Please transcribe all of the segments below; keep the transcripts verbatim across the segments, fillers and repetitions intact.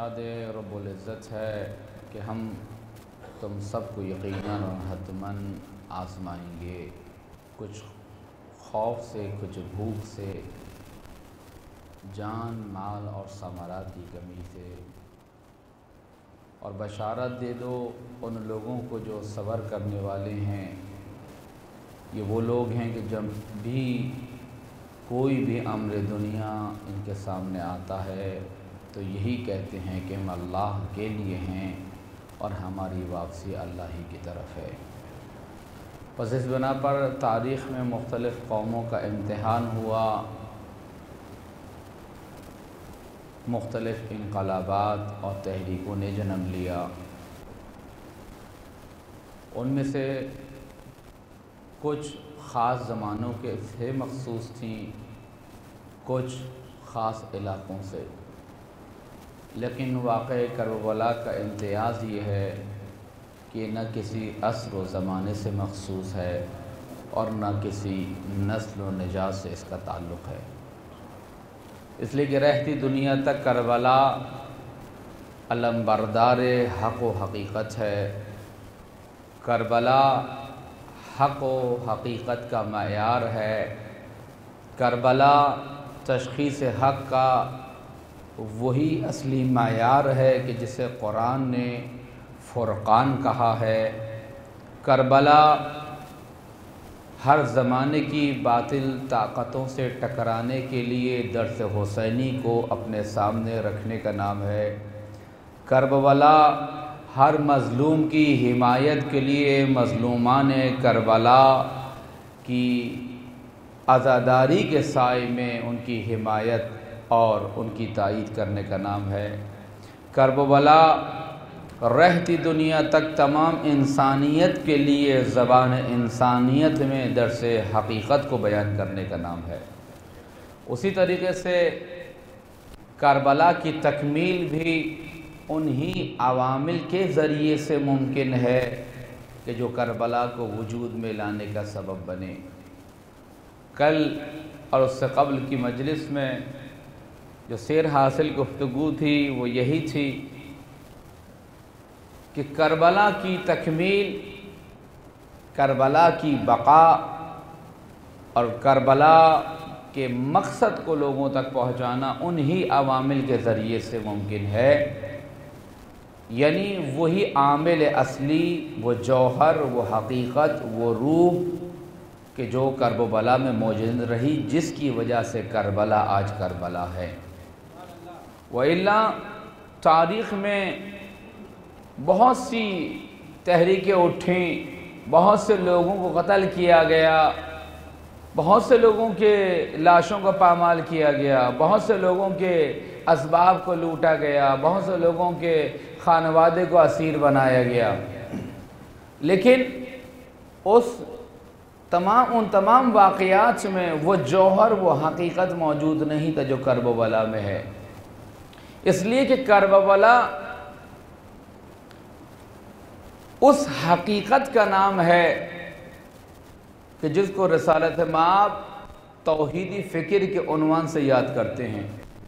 ارشاد رب العزت ہے کہ ہم تم سب کو یقیناً اور حتماً آزمائیں گے، کچھ خوف سے، کچھ بھوک سے، جان مال اور ثمرات کی کمی سے، اور بشارت دے دو ان لوگوں کو جو صبر کرنے والے ہیں۔ یہ وہ لوگ ہیں کہ جب بھی کوئی بھی امر دنیا ان کے سامنے آتا ہے تو یہی کہتے ہیں کہ ہم اللہ کے لیے ہیں اور ہماری واپسی اللہ ہی کی طرف ہے۔ پس اس بنا پر تاریخ میں مختلف قوموں کا امتحان ہوا، مختلف انقلابات اور تحریکوں نے جنم لیا۔ ان میں سے کچھ خاص زمانوں کے سے مخصوص تھیں، کچھ خاص علاقوں سے، لیکن واقعہ کربلا کا امتیاز یہ ہے کہ نہ کسی عصر و زمانے سے مخصوص ہے اور نہ کسی نسل و نژاد سے اس کا تعلق ہے، اس لیے کہ رہتی دنیا تک کربلا علم بردار حق و حقیقت ہے۔ کربلا حق و حقیقت کا معیار ہے۔ کربلا تشخیص حق کا وہی اصلی معیار ہے کہ جسے قرآن نے فرقان کہا ہے۔ کربلا ہر زمانے کی باطل طاقتوں سے ٹکرانے کے لیے درس حسینی کو اپنے سامنے رکھنے کا نام ہے۔ کربلا ہر مظلوم کی حمایت کے لیے مظلومان کربلا کی عزاداری کے سائے میں ان کی حمایت اور ان کی تائید کرنے کا نام ہے۔ کربلا رہتی دنیا تک تمام انسانیت کے لیے زبان انسانیت میں درس حقیقت کو بیان کرنے کا نام ہے۔ اسی طریقے سے کربلا کی تکمیل بھی انہی عوامل کے ذریعے سے ممکن ہے کہ جو کربلا کو وجود میں لانے کا سبب بنے۔ کل اور اس سے قبل کی مجلس میں جو سیر حاصل گفتگو تھی وہ یہی تھی کہ کربلا کی تکمیل، کربلا کی بقا اور کربلا کے مقصد کو لوگوں تک پہنچانا انہی عوامل کے ذریعے سے ممکن ہے، یعنی وہی عامل اصلی، وہ جوہر، وہ حقیقت، وہ روح کہ جو کربلا میں موجود رہی، جس کی وجہ سے کربلا آج کربلا ہے۔ وَإِلَّا تاریخ میں بہت سی تحریکیں اٹھیں، بہت سے لوگوں کو قتل کیا گیا، بہت سے لوگوں کے لاشوں کو پامال کیا گیا، بہت سے لوگوں کے اسباب کو لوٹا گیا، بہت سے لوگوں کے خانوادے کو اسیر بنایا گیا، لیکن اس تمام ان تمام واقعات میں وہ جوہر، وہ حقیقت موجود نہیں تھا جو کربلا میں ہے، اس لیے کہ کربلا اس حقیقت کا نام ہے کہ جس کو رسالت مآب توحیدی فکر کے عنوان سے یاد کرتے ہیں۔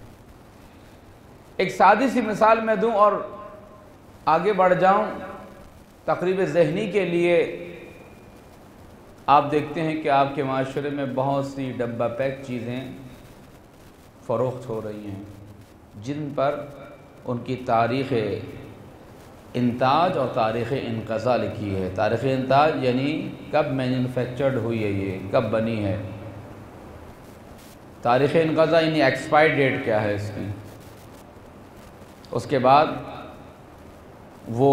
ایک سادی سی مثال میں دوں اور آگے بڑھ جاؤں تقریب ذہنی کے لیے۔ آپ دیکھتے ہیں کہ آپ کے معاشرے میں بہت سی ڈبہ پیک چیزیں فروخت ہو رہی ہیں جن پر ان کی تاریخ انتاج اور تاریخ انقضاء لکھی ہے۔ تاریخ انتاج یعنی کب مینوفیکچرڈ ہوئی ہے، یہ کب بنی ہے۔ تاریخ انقضاء یعنی ایکسپائر ڈیٹ کیا ہے اس کی۔ اس کے بعد وہ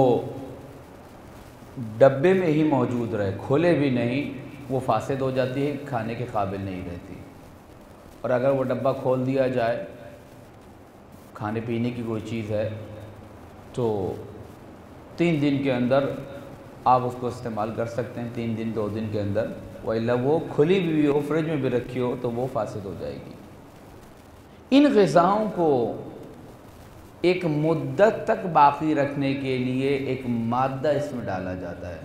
ڈبے میں ہی موجود رہے، کھولے بھی نہیں، وہ فاسد ہو جاتی ہے، کھانے کے قابل نہیں رہتی۔ اور اگر وہ ڈبہ کھول دیا جائے، کھانے پینے کی کوئی چیز ہے، تو تین دن کے اندر آپ اس کو استعمال کر سکتے ہیں، تین دن دو دن کے اندر، وَإِلَّا وہ کھلی بھی ہو، فریج میں بھی رکھی ہو تو وہ فاسد ہو جائے گی۔ ان غذاؤں کو ایک مدت تک باقی رکھنے کے لیے ایک مادہ اس میں ڈالا جاتا ہے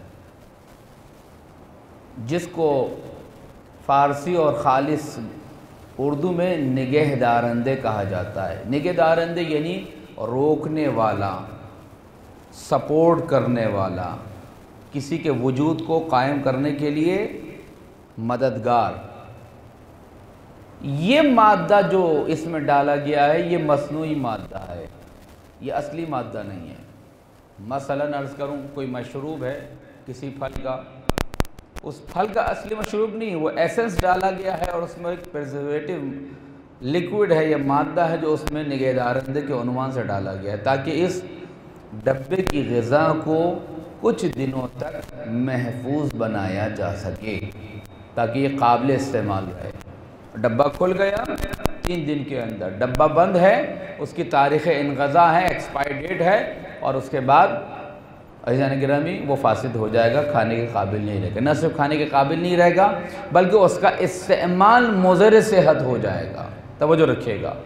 جس کو فارسی اور خالص اردو میں نگہ دارندے کہا جاتا ہے۔ نگہ دارندے یعنی روکنے والا، سپورٹ کرنے والا، کسی کے وجود کو قائم کرنے کے لیے مددگار۔ یہ مادہ جو اس میں ڈالا گیا ہے یہ مصنوعی مادہ ہے، یہ اصلی مادہ نہیں ہے۔ مثلاً عرض کروں کوئی مشروب ہے کسی پھل کا، اس پھل کا اصلی مشروب نہیں، وہ ایسنس ڈالا گیا ہے اور اس میں ایک پریزرویٹو لیکوڈ ہے، یہ مادہ ہے جو اس میں نگہدارندے کے عنوان سے ڈالا گیا ہے تاکہ اس ڈبے کی غذا کو کچھ دنوں تک محفوظ بنایا جا سکے، تاکہ یہ قابل استعمال رہے۔ ڈبہ کھل گیا تین دن کے اندر، ڈبہ بند ہے، اس کی تاریخ انقضاء ہے، ایکسپائر ڈیٹ ہے، اور اس کے بعد عزیزان گرامی وہ فاسد ہو جائے گا، کھانے کے قابل نہیں رہے گا۔ نہ صرف کھانے کے قابل نہیں رہے گا بلکہ اس کا استعمال مضر صحت ہو جائے گا۔ توجہ رکھیے گا،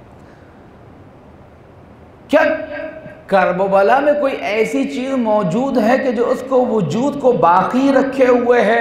کیا کرب و بلا میں کوئی ایسی چیز موجود ہے کہ جو اس کو وجود کو باقی رکھے ہوئے ہے؟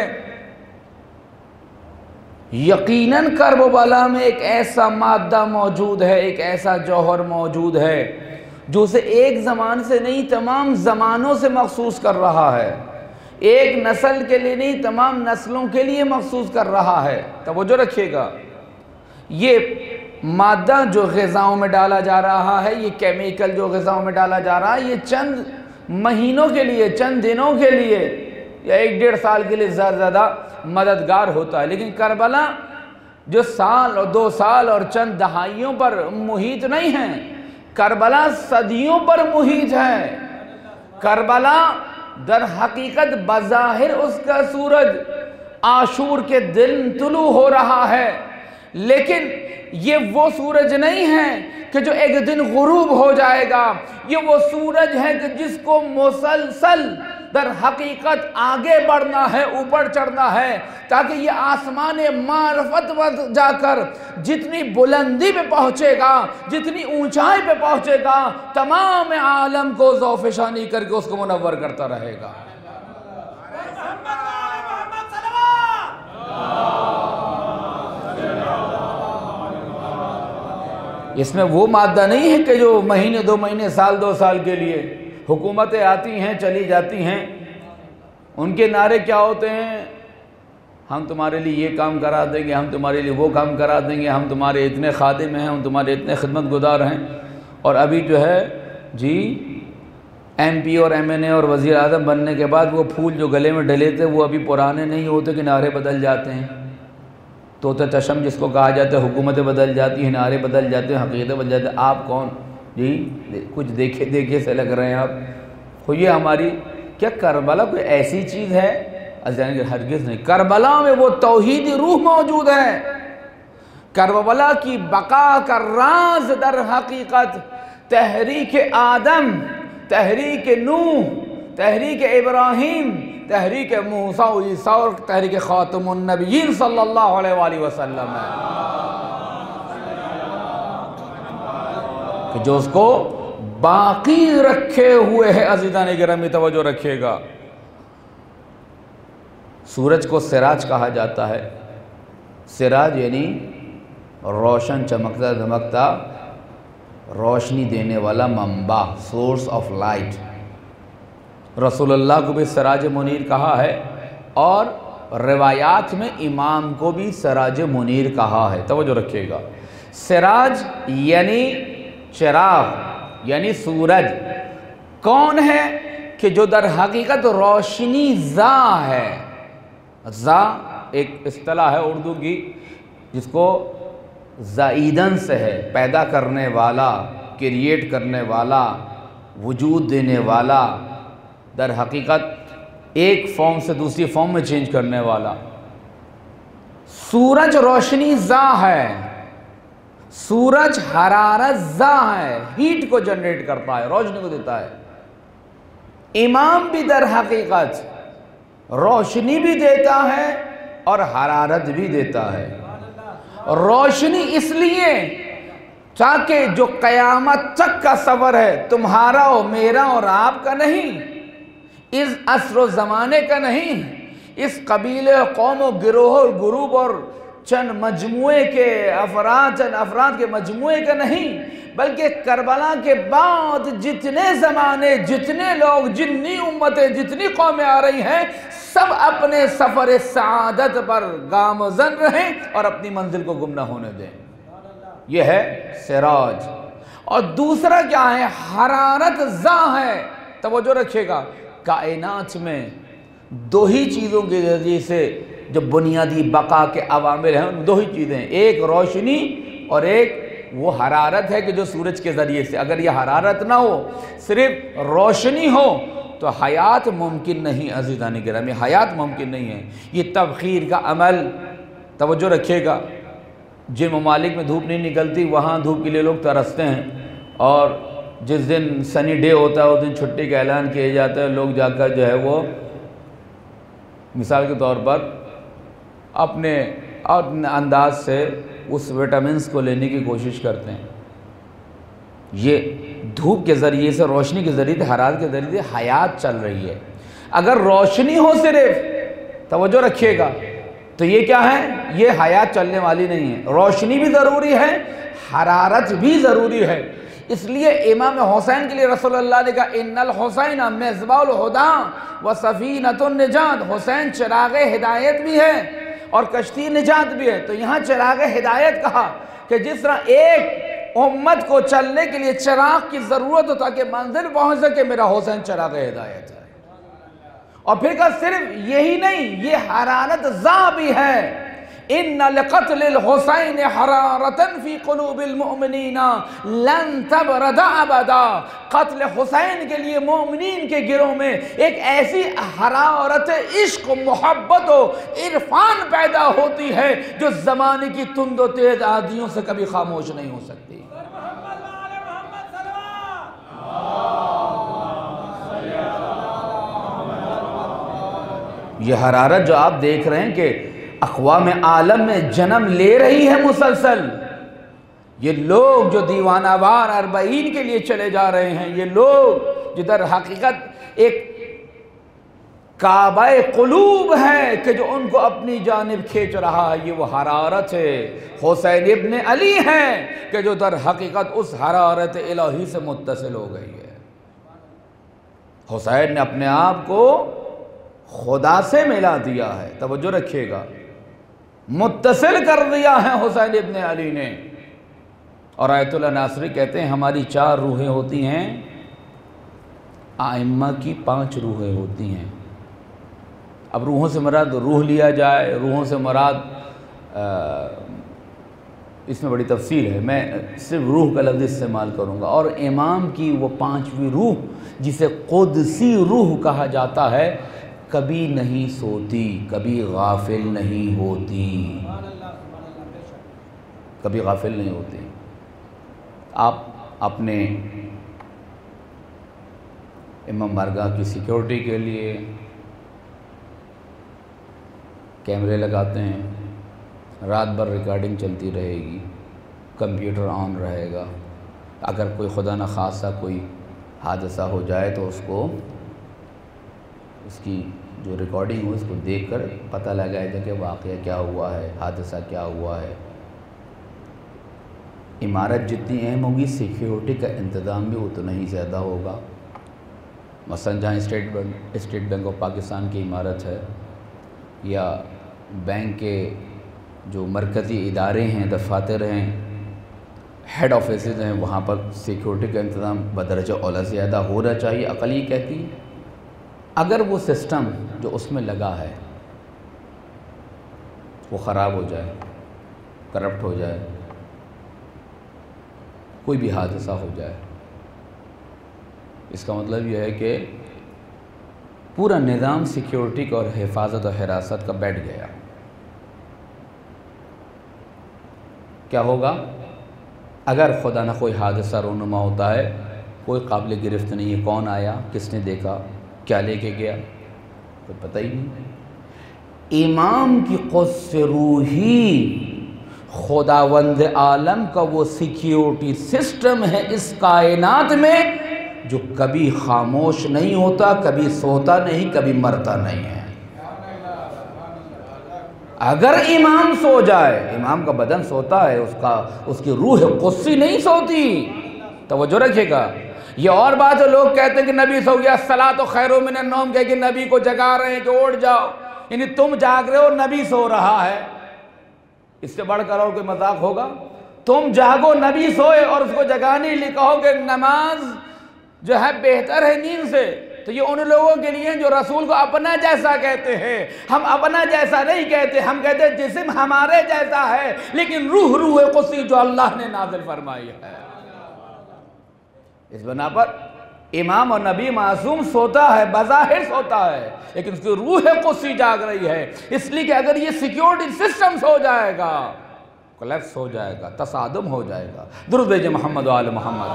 یقیناً کرب و بلا میں ایک ایسا مادہ موجود ہے، ایک ایسا جوہر موجود ہے جو اسے ایک زمان سے نہیں تمام زمانوں سے مخصوص کر رہا ہے، ایک نسل کے لیے نہیں تمام نسلوں کے لیے مخصوص کر رہا ہے۔ توجہ رکھیے گا، یہ مادہ جو غذاؤں میں ڈالا جا رہا ہے، یہ کیمیکل جو غذاؤں میں ڈالا جا رہا ہے، یہ چند مہینوں کے لیے، چند دنوں کے لیے یا ایک ڈیڑھ سال کے لیے زیادہ زیادہ مددگار ہوتا ہے، لیکن کربلا جو سال اور دو سال اور چند دہائیوں پر محیط نہیں ہے، کربلا صدیوں پر محیط ہے۔ کربلا در حقیقت بظاہر اس کا سورج عاشور کے دن طلوع ہو رہا ہے، لیکن یہ وہ سورج نہیں ہے کہ جو ایک دن غروب ہو جائے گا، یہ وہ سورج ہے کہ جس کو مسلسل در حقیقت آگے بڑھنا ہے، اوپر چڑھنا ہے، تاکہ یہ آسمان معرفت پر جا کر جتنی بلندی پہ پہنچے گا، جتنی اونچائی پہ پہنچے گا، تمام عالم کو ذوف شانی کر کے اس کو منور کرتا رہے گا۔ اس میں وہ مادہ نہیں ہے کہ جو مہینے دو مہینے سال دو سال کے لیے حکومتیں آتی ہیں چلی جاتی ہیں، ان کے نعرے کیا ہوتے ہیں؟ ہم تمہارے لیے یہ کام کرا دیں گے، ہم تمہارے لیے وہ کام کرا دیں گے، ہم تمہارے اتنے خادم ہیں، ہم تمہارے اتنے خدمت گزار ہیں، اور ابھی جو ہے جی ایم پی اور ایم این اے اور وزیر اعظم بننے کے بعد وہ پھول جو گلے میں ڈلے تھے وہ ابھی پرانے نہیں ہوتے کہ نعرے بدل جاتے ہیں۔ طوطے چشم جس کو کہا جاتا ہے، حکومتیں بدل جاتی ہیں، نعرے بدل جاتے ہیں، حقیقتیں بدل جاتے ہیں۔ آپ کون جی؟ کچھ دیکھے دیکھے سے لگ رہے ہیں آپ۔ خو یہ ہماری کیا کربلا کوئی ایسی چیز ہے؟ عزیزان ہرگز نہیں۔ کربلا میں وہ توحیدی روح موجود ہے۔ کربلا کی بقا کا راز در حقیقت تحریک آدم، تحریک نوح، تحریک ابراہیم، تحریک موسیٰ و عیسیٰ اور تحریک خاتم النبیین صلی اللہ علیہ وآلہ وسلم ہے، کہ جو اس کو باقی رکھے ہوئے ہے۔ عزیزان گرامی توجہ رکھیے گا، سورج کو سراج کہا جاتا ہے۔ سراج یعنی روشن چمکتا دھمکتا روشنی دینے والا منبع، سورس آف لائٹ۔ رسول اللہ کو بھی سراج منیر کہا ہے، اور روایات میں امام کو بھی سراج منیر کہا ہے۔ توجہ رکھیے گا، سراج یعنی چراغ، یعنی سورج کون ہے کہ جو در حقیقت روشنی زا ہے۔ زا ایک اصطلاح ہے اردو کی جس کو زائیدن سے ہے، پیدا کرنے والا، کریٹ کرنے والا، وجود دینے والا، در حقیقت ایک فارم سے دوسری فارم میں چینج کرنے والا۔ سورج روشنی زا ہے، سورج حرارت زا ہے، ہیٹ کو جنریٹ کرتا ہے، روشنی کو دیتا ہے۔ امام بھی در حقیقت روشنی بھی دیتا ہے اور حرارت بھی دیتا ہے۔ روشنی اس لیے تاکہ جو قیامت تک کا سفر ہے تمہارا اور میرا اور آپ کا نہیں، اس عصر و زمانے کا نہیں، اس قبیلے قوم و گروہ اور گروپ اور چند مجموعے کے افراد چند افراد کے مجموعے کا نہیں، بلکہ کربلا کے بعد جتنے زمانے، جتنے لوگ، جتنی امتیں، جتنی قومیں آ رہی ہیں، سب اپنے سفر سعادت پر گامزن رہیں اور اپنی منزل کو گم نہ ہونے دیں۔ یہ ہے سراج۔ اور دوسرا کیا ہے؟ حرارت زا ہے۔ توجہ رکھیے گا، کائنات میں دو ہی چیزوں کے ذریعے سے جو بنیادی بقا کے عوامل ہیں، ان دو ہی چیزیں ہیں، ایک روشنی اور ایک وہ حرارت ہے کہ جو سورج کے ذریعے سے، اگر یہ حرارت نہ ہو، صرف روشنی ہو تو حیات ممکن نہیں۔ عزیزان گرامی، حیات ممکن نہیں ہے۔ یہ تبخیر کا عمل، توجہ رکھیے گا، جن ممالک میں دھوپ نہیں نکلتی وہاں دھوپ کے لیے لوگ ترستے ہیں، اور جس دن سنی ڈے ہوتا ہے اس دن چھٹی کا اعلان کیا جاتا ہے، لوگ جا کر جو ہے وہ مثال کے طور پر اپنے انداز سے اس وٹامنس کو لینے کی کوشش کرتے ہیں۔ یہ دھوپ کے ذریعے سے، روشنی کے ذریعے سے، حرارت کے ذریعے سے حیات چل رہی ہے۔ اگر روشنی ہو صرف، توجہ رکھیے گا، تو یہ کیا ہے؟ یہ حیات چلنے والی نہیں ہے۔ روشنی بھی ضروری ہے، حرارت بھی ضروری ہے۔ اس لیے امام حسین کے لیے رسول اللہ نے کہا ان الحسین مصباح الہدی و سفینۃ النجات، حسین چراغ ہدایت بھی ہے اور کشتی نجات بھی ہے۔ تو یہاں چراغ ہدایت کہا کہ جس طرح ایک امت کو چلنے کے لیے چراغ کی ضرورت ہو تاکہ منزل پہنچ سکے، میرا حسین چراغ ہدایت ہے۔ اور پھر کہا صرف یہی نہیں، یہ حرارت زا بھی ہے۔ ان لقتل الحسین حرارتا فی قلوب المؤمنین لن تبرد ابدا، قتل حسین کے لیے مومنین کے گروہ میں ایک ایسی حرارت عشق، محبت و عرفان پیدا ہوتی ہے جو زمانے کی تند و تیز آندھیوں سے کبھی خاموش نہیں ہو سکتی۔ یہ حرارت جو آپ دیکھ رہے ہیں کہ اقوام عالم میں جنم لے رہی ہے مسلسل، یہ لوگ جو دیوانہ وار اربعین کے لیے چلے جا رہے ہیں، یہ لوگ جو در حقیقت ایک کعبہ قلوب ہے کہ جو ان کو اپنی جانب کھینچ رہا ہے، یہ وہ حرارت ہے حسین ابن علی ہے کہ جو در حقیقت اس حرارت الہی سے متصل ہو گئی ہے۔ حسین نے اپنے آپ کو خدا سے ملا دیا ہے، توجہ رکھیے گا، متصل کر دیا ہے حسین ابن علی نے۔ اور آیت اللہ ناصری کہتے ہیں ہماری چار روحیں ہوتی ہیں، ائمہ کی پانچ روحیں ہوتی ہیں۔ اب روحوں سے مراد روح لیا جائے، روحوں سے مراد اس میں بڑی تفصیل ہے، میں صرف روح کا لفظ استعمال کروں گا۔ اور امام کی وہ پانچویں روح جسے قدسی روح کہا جاتا ہے، کبھی نہیں سوتی، کبھی غافل نہیں ہوتی، کبھی غافل نہیں ہوتی۔ آپ اپنے امام بارگاہ کی سیکیورٹی کے لیے کیمرے لگاتے ہیں، رات بھر ریکارڈنگ چلتی رہے گی، کمپیوٹر آن رہے گا، اگر کوئی خدا نخواستہ کوئی حادثہ ہو جائے تو اس کو اس کی جو ریکارڈنگ ہو اس کو دیکھ کر پتہ لگائے گا کہ واقعہ کیا ہوا ہے، حادثہ کیا ہوا ہے۔ عمارت جتنی اہم ہوگی سیکیورٹی کا انتظام بھی اتنا ہی زیادہ ہوگا۔ مثلا جہاں State Bank State Bank of Pakistan کی عمارت ہے، یا بینک کے جو مرکزی ادارے ہیں، دفاتر ہیں، ہیڈ آفیسز ہیں، وہاں پر سیکیورٹی کا انتظام بدرجہ اولا زیادہ ہونا چاہیے۔ عقل یہ کہتی ہے اگر وہ سسٹم جو اس میں لگا ہے وہ خراب ہو جائے، کرپٹ ہو جائے، کوئی بھی حادثہ ہو جائے، اس کا مطلب یہ ہے کہ پورا نظام سیکیورٹی کا اور حفاظت و حراست کا بیٹھ گیا۔ کیا ہوگا اگر خدا نہ کوئی حادثہ رونما ہوتا ہے، کوئی قابل گرفت نہیں ہے، کون آیا، کس نے دیکھا، کیا لے کے گیا، کوئی پتہ ہی نہیں۔ امام کی قدس روحی خداوند عالم کا وہ سیکیورٹی سسٹم ہے اس کائنات میں جو کبھی خاموش نہیں ہوتا، کبھی سوتا نہیں، کبھی مرتا نہیں ہے۔ اگر امام سو جائے، امام کا بدن سوتا ہے، اس کا اس کی روح قدسی نہیں سوتی، توجہ رکھے گا۔ یہ اور بات ہے، لوگ کہتے ہیں کہ نبی سو گیا، الصلاۃ خیر من النوم کہہ کہ نبی کو جگا رہے ہیں کہ اٹھ جاؤ، یعنی تم جاگ رہے ہو، نبی سو رہا ہے، اس سے بڑھ کر اور کوئی مذاق ہوگا؟ تم جاگو، نبی سوئے اور اس کو جگانے لیے کہو کہ نماز جو ہے بہتر ہے نیند سے، تو یہ ان لوگوں کے لیے جو رسول کو اپنا جیسا کہتے ہیں۔ ہم اپنا جیسا نہیں کہتے، ہم کہتے ہیں جسم ہمارے جیسا ہے لیکن روح روح قدسی جو اللہ نے نازل فرمائی ہے۔ اس بنا پر امام اور نبی معصوم سوتا ہے، بظاہر سوتا ہے، لیکن اس کی روح قدسی جاگ رہی ہے، اس لیے کہ اگر یہ سیکیورٹی سسٹم سو جائے گا، کولیپس ہو جائے گا، تصادم ہو جائے گا۔ درود بھیجیں محمد و آل محمد۔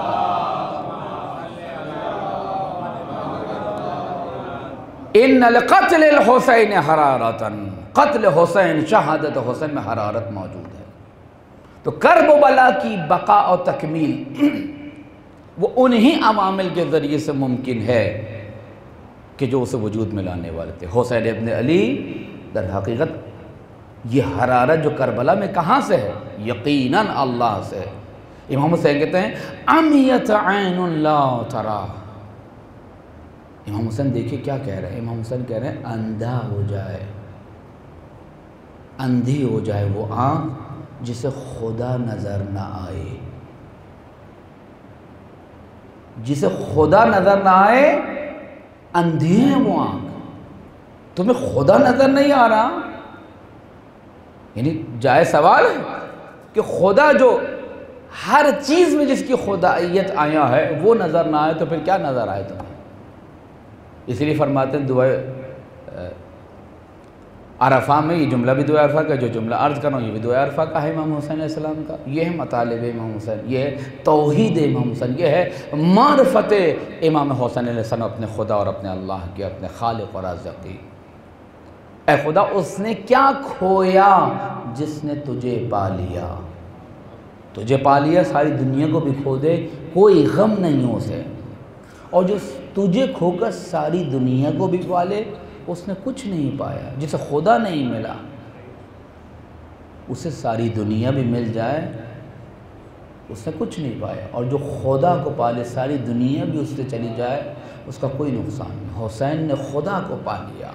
ان القتل الحسین حرارتن، قتل حسین، شہادت حسین میں حرارت موجود ہے۔ تو کرب و بلا کی بقا اور تکمیل وہ انہی عوامل کے ذریعے سے ممکن ہے کہ جو اسے وجود میں لانے والے تھے۔ حسین ابن علی در حقیقت یہ حرارت جو کربلا میں کہاں سے ہے؟ یقیناً اللہ سے۔ امام حسین کہتے ہیں امیت عین لا ترا۔ امام حسین دیکھیں کیا کہہ رہے ہیں، امام حسین کہہ رہے ہیں اندھا ہو جائے، اندھی ہو جائے وہ آنکھ جسے خدا نظر نہ آئے، جسے خدا نظر نہ آئے، اندھی ہے وہ آنکھ، تمہیں خدا نظر نہیں آ رہا، یعنی جائے سوال ہے کہ خدا جو ہر چیز میں جس کی خدائیت آیا ہے وہ نظر نہ آئے تو پھر کیا نظر آئے تمہیں؟ اس لیے فرماتے ہیں دعائے عرفہ میں، یہ جملہ بھی دعائے عرفہ کا، جو جملہ عرض کر رہا ہوں یہ بھی دعائے عرفہ کا ہے امام حسین علیہ السلام کا۔ یہ ہے مطالب امام حسین، یہ ہے توحید امام حسین، یہ ہے معرفت امام حسین علیہ السلام اپنے خدا اور اپنے اللہ کے، اپنے خالق اور رازق کی۔ اے خدا اس نے کیا کھویا جس نے تجھے پا لیا، تجھے پا لیا ساری دنیا کو بھی کھو دے کوئی غم نہیں اسے، اور جو تجھے کھو کر ساری دنیا کو بھی پا لے اس نے کچھ نہیں پایا۔ جسے خدا نہیں ملا اسے ساری دنیا بھی مل جائے اس نے کچھ نہیں پایا، اور جو خدا کو پالے ساری دنیا بھی اس سے چلی جائے اس کا کوئی نقصان نہیں۔ حسین نے خدا کو پا لیا،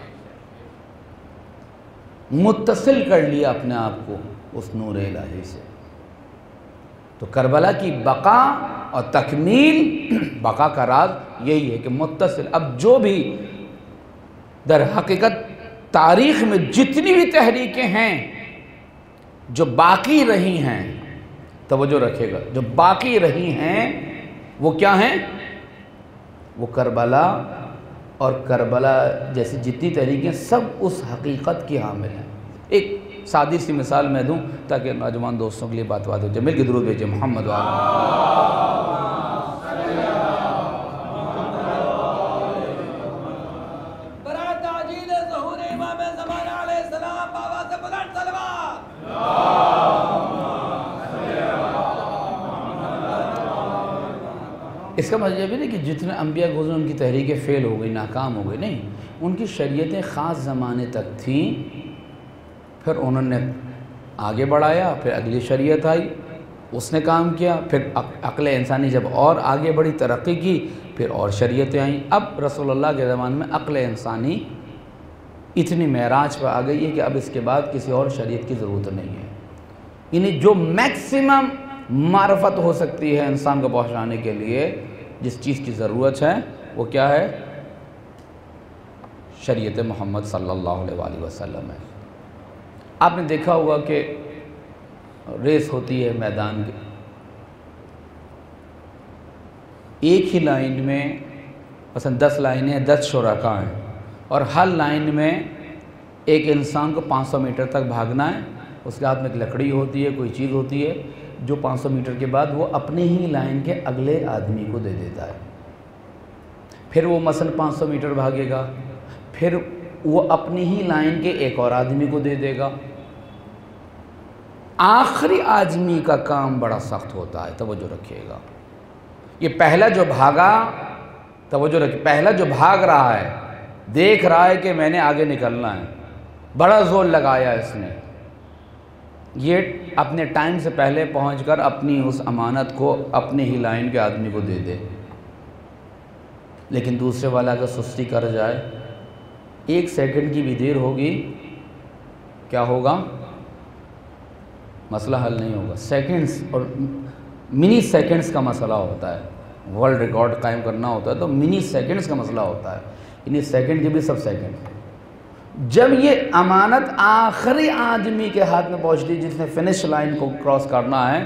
متصل کر لیا اپنے آپ کو اس نور الہی سے۔ تو کربلا کی بقا اور تکمیل، بقا کا راز یہی ہے کہ متصل، اب جو بھی در حقیقت تاریخ میں جتنی بھی تحریکیں ہیں جو باقی رہی ہیں، توجہ رکھے گا، جو باقی رہی ہیں وہ کیا ہیں؟ وہ کربلا اور کربلا جیسی جتنی تحریکیں سب اس حقیقت کی حامل ہیں۔ ایک سادی سی مثال میں دوں تاکہ نوجوان دوستوں کے لیے بات بات ہو جائے، مل کے درود بھیجیں محمد وآلہ۔ اس کا مطلب یہ نہیں کہ جتنے انبیاء گزرے ان کی تحریکیں فیل ہو گئی، ناکام ہو گئی، نہیں، ان کی شریعتیں خاص زمانے تک تھیں، پھر انہوں نے آگے بڑھایا، پھر اگلی شریعت آئی، اس نے کام کیا، پھر عقل انسانی جب اور آگے بڑھی، ترقی کی، پھر اور شریعتیں آئیں۔ اب رسول اللہ کے زمانے میں عقل انسانی اتنی معراج پہ آ گئی ہے کہ اب اس کے بعد کسی اور شریعت کی ضرورت نہیں ہے، یعنی جو میکسیمم معرفت ہو سکتی ہے انسان کو پہنچانے کے لیے، جس چیز کی ضرورت ہے وہ کیا ہے؟ شریعت محمد صلی اللہ علیہ وآلہ وسلم ہے۔ آپ نے دیکھا ہوگا کہ ریس ہوتی ہے میدان کی، ایک ہی لائن میں مثلا دس لائنیں ہیں، دس شرکاء ہیں، اور ہر لائن میں ایک انسان کو پانچ سو میٹر تک بھاگنا ہے، اس کے ہاتھ میں ایک لکڑی ہوتی ہے، کوئی چیز ہوتی ہے جو پانچ سو میٹر کے بعد وہ اپنے ہی لائن کے اگلے آدمی کو دے دیتا ہے، پھر وہ مثلا پانچ سو میٹر بھاگے گا، پھر وہ اپنی ہی لائن کے ایک اور آدمی کو دے دے گا۔ آخری آدمی کا کام بڑا سخت ہوتا ہے، توجہ رکھیے گا۔ یہ پہلا جو بھاگا، توجہ رکھیے، پہلا جو بھاگ رہا ہے دیکھ رہا ہے کہ میں نے آگے نکلنا ہے، بڑا زور لگایا اس نے، یہ اپنے ٹائم سے پہلے پہنچ کر اپنی اس امانت کو اپنے ہی لائن کے آدمی کو دے دے، لیکن دوسرے والا اگر سستی کر جائے، ایک سیکنڈ کی بھی دیر ہوگی، کیا ہوگا؟ مسئلہ حل نہیں ہوگا۔ سیکنڈز اور منی سیکنڈز کا مسئلہ ہوتا ہے، ورلڈ ریکارڈ قائم کرنا ہوتا ہے تو منی سیکنڈز کا مسئلہ ہوتا ہے، انہی سیکنڈ کے بھی سب سیکنڈ۔ جب یہ امانت آخری آدمی کے ہاتھ میں پہنچتی، جس نے فنش لائن کو کراس کرنا ہے،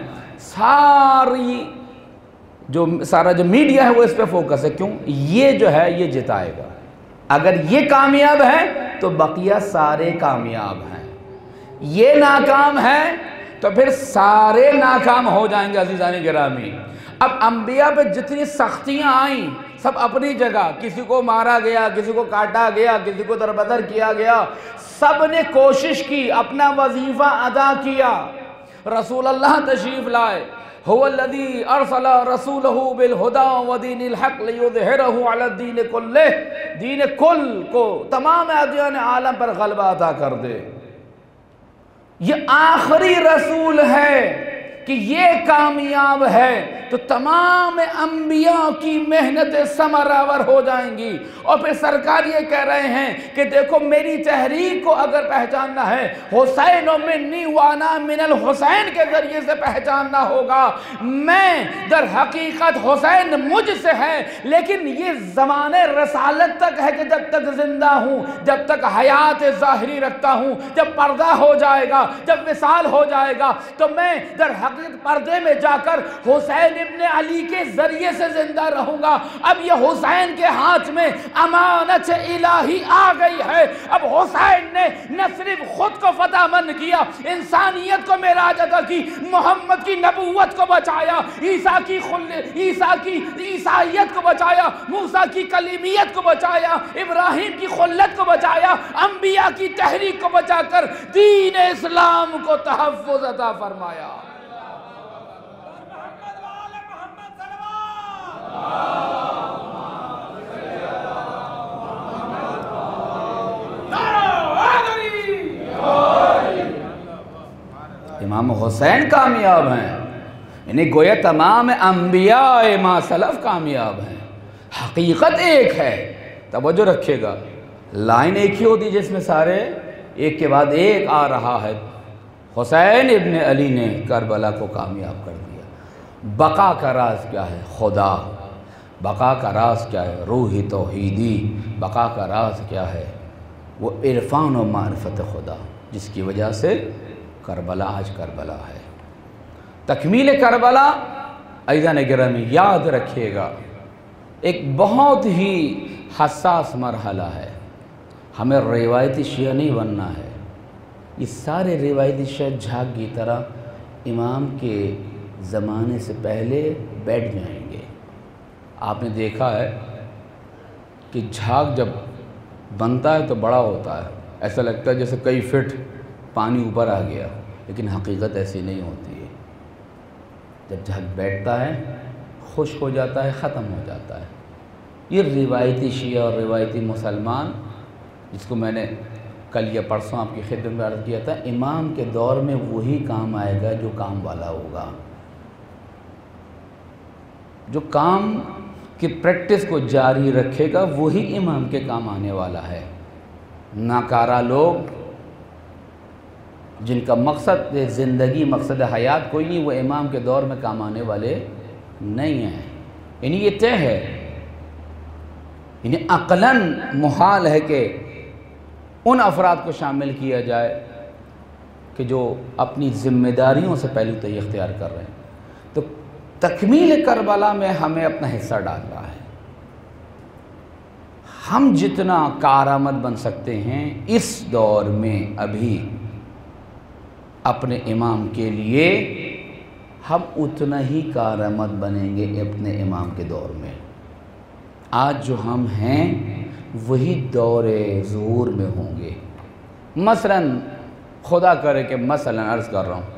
ساری جو سارا جو میڈیا ہے وہ اس پہ فوکس ہے، کیوں؟ یہ جو ہے یہ جتائے گا۔ اگر یہ کامیاب ہے تو بقیہ سارے کامیاب ہیں، یہ ناکام ہے تو پھر سارے ناکام ہو جائیں گے۔ عزیزان گرامی، اب انبیاء پہ جتنی سختیاں آئیں سب اپنی جگہ، کسی کو مارا گیا، کسی کو کاٹا گیا، کسی کو دربدر کیا گیا، سب نے کوشش کی، اپنا وظیفہ ادا کیا۔ رسول اللہ تشریف لائے، هو الذی ارسل رسولہ بالہدی ودین الحق لیظہرہ علی الدین کلہ، دین کل کو تمام ادیان عالم پر غلبہ عطا کر دے۔ یہ آخری رسول ہے کہ یہ کامیاب ہے تو تمام انبیاء کی محنتیں ثمرآور ہو جائیں گی۔ اور پھر سرکار یہ کہہ رہے ہیں کہ دیکھو میری تحریک کو اگر پہچاننا ہے، حسین منی وانا من الحسین کے ذریعے سے پہچاننا ہوگا۔ میں در حقیقت حسین مجھ سے ہے، لیکن یہ زمان رسالت تک ہے کہ جب تک زندہ ہوں، جب تک حیات ظاہری رکھتا ہوں، جب پردہ ہو جائے گا، جب وصال ہو جائے گا تو میں در حقیقت پردے میں جا کر حسین ابن علی کے ذریعے سے زندہ رہوں گا۔ اب یہ حسین کے ہاتھ میں امانت الہی آ گئی ہے۔ اب حسین نے نہ صرف خود کو فتح مند کیا، انسانیت کو معراج عطا کی، محمد کی نبوت کو بچایا، عیسیٰ کی عیسیٰ کی عیسائیت کو بچایا، موسیٰ کی کلیمیت کو بچایا، ابراہیم کی خلت کو بچایا، انبیاء کی تحریک کو بچا کر دین اسلام کو تحفظ عطا فرمایا۔ امام حسین کامیاب ہیں، انہیں گویا تمام انبیاء ما سلف کامیاب ہیں۔ حقیقت ایک ہے، توجہ رکھے گا، لائن ایک ہی ہوتی جس میں سارے ایک کے بعد ایک آ رہا ہے۔ حسین ابن علی نے کربلا کو کامیاب کر دیا۔ بقا کا راز کیا ہے؟ خدا۔ بقا کا راز کیا ہے؟ روح توحیدی۔ بقا کا راز کیا ہے؟ وہ عرفان و معرفت خدا، جس کی وجہ سے کربلا آج کربلا ہے۔ تکمیل کربلا عزیزان گرامی یاد رکھیے گا، ایک بہت ہی حساس مرحلہ ہے۔ ہمیں روایتی شیعہ نہیں بننا ہے۔ یہ سارے روایتی شیعہ جھاگ کی طرح امام کے زمانے سے پہلے بیٹھ جائیں گے۔ آپ نے دیکھا ہے کہ جھاگ جب بنتا ہے تو بڑا ہوتا ہے، ایسا لگتا ہے جیسے کئی فٹ پانی اوپر آ گیا، لیکن حقیقت ایسی نہیں ہوتی ہے۔ جب جھاگ بیٹھتا ہے خشک ہو جاتا ہے، ختم ہو جاتا ہے۔ یہ روایتی شیعہ اور روایتی مسلمان، جس کو میں نے کل یا پرسوں آپ کی خدمت میں عرض کیا تھا، امام کے دور میں وہی کام آئے گا جو کام والا ہوگا، جو کام کی پریکٹس کو جاری رکھے گا وہی امام کے کام آنے والا ہے۔ ناکارہ لوگ جن کا مقصد زندگی، مقصد حیات کوئی نہیں، وہ امام کے دور میں کام آنے والے نہیں ہیں۔ یعنی یہ طے ہے، یعنی عقلاً محال ہے کہ ان افراد کو شامل کیا جائے کہ جو اپنی ذمہ داریوں سے پہلو تو اختیار کر رہے ہیں۔ تو تکمیل کربلا میں ہمیں اپنا حصہ ڈالنا ہے۔ ہم جتنا کارآمد بن سکتے ہیں اس دور میں ابھی اپنے امام کے لیے، ہم اتنا ہی کارآمد بنیں گے اپنے امام کے دور میں۔ آج جو ہم ہیں وہی دور ظہور میں ہوں گے۔ مثلاً خدا کرے کہ مثلاً عرض کر رہا ہوں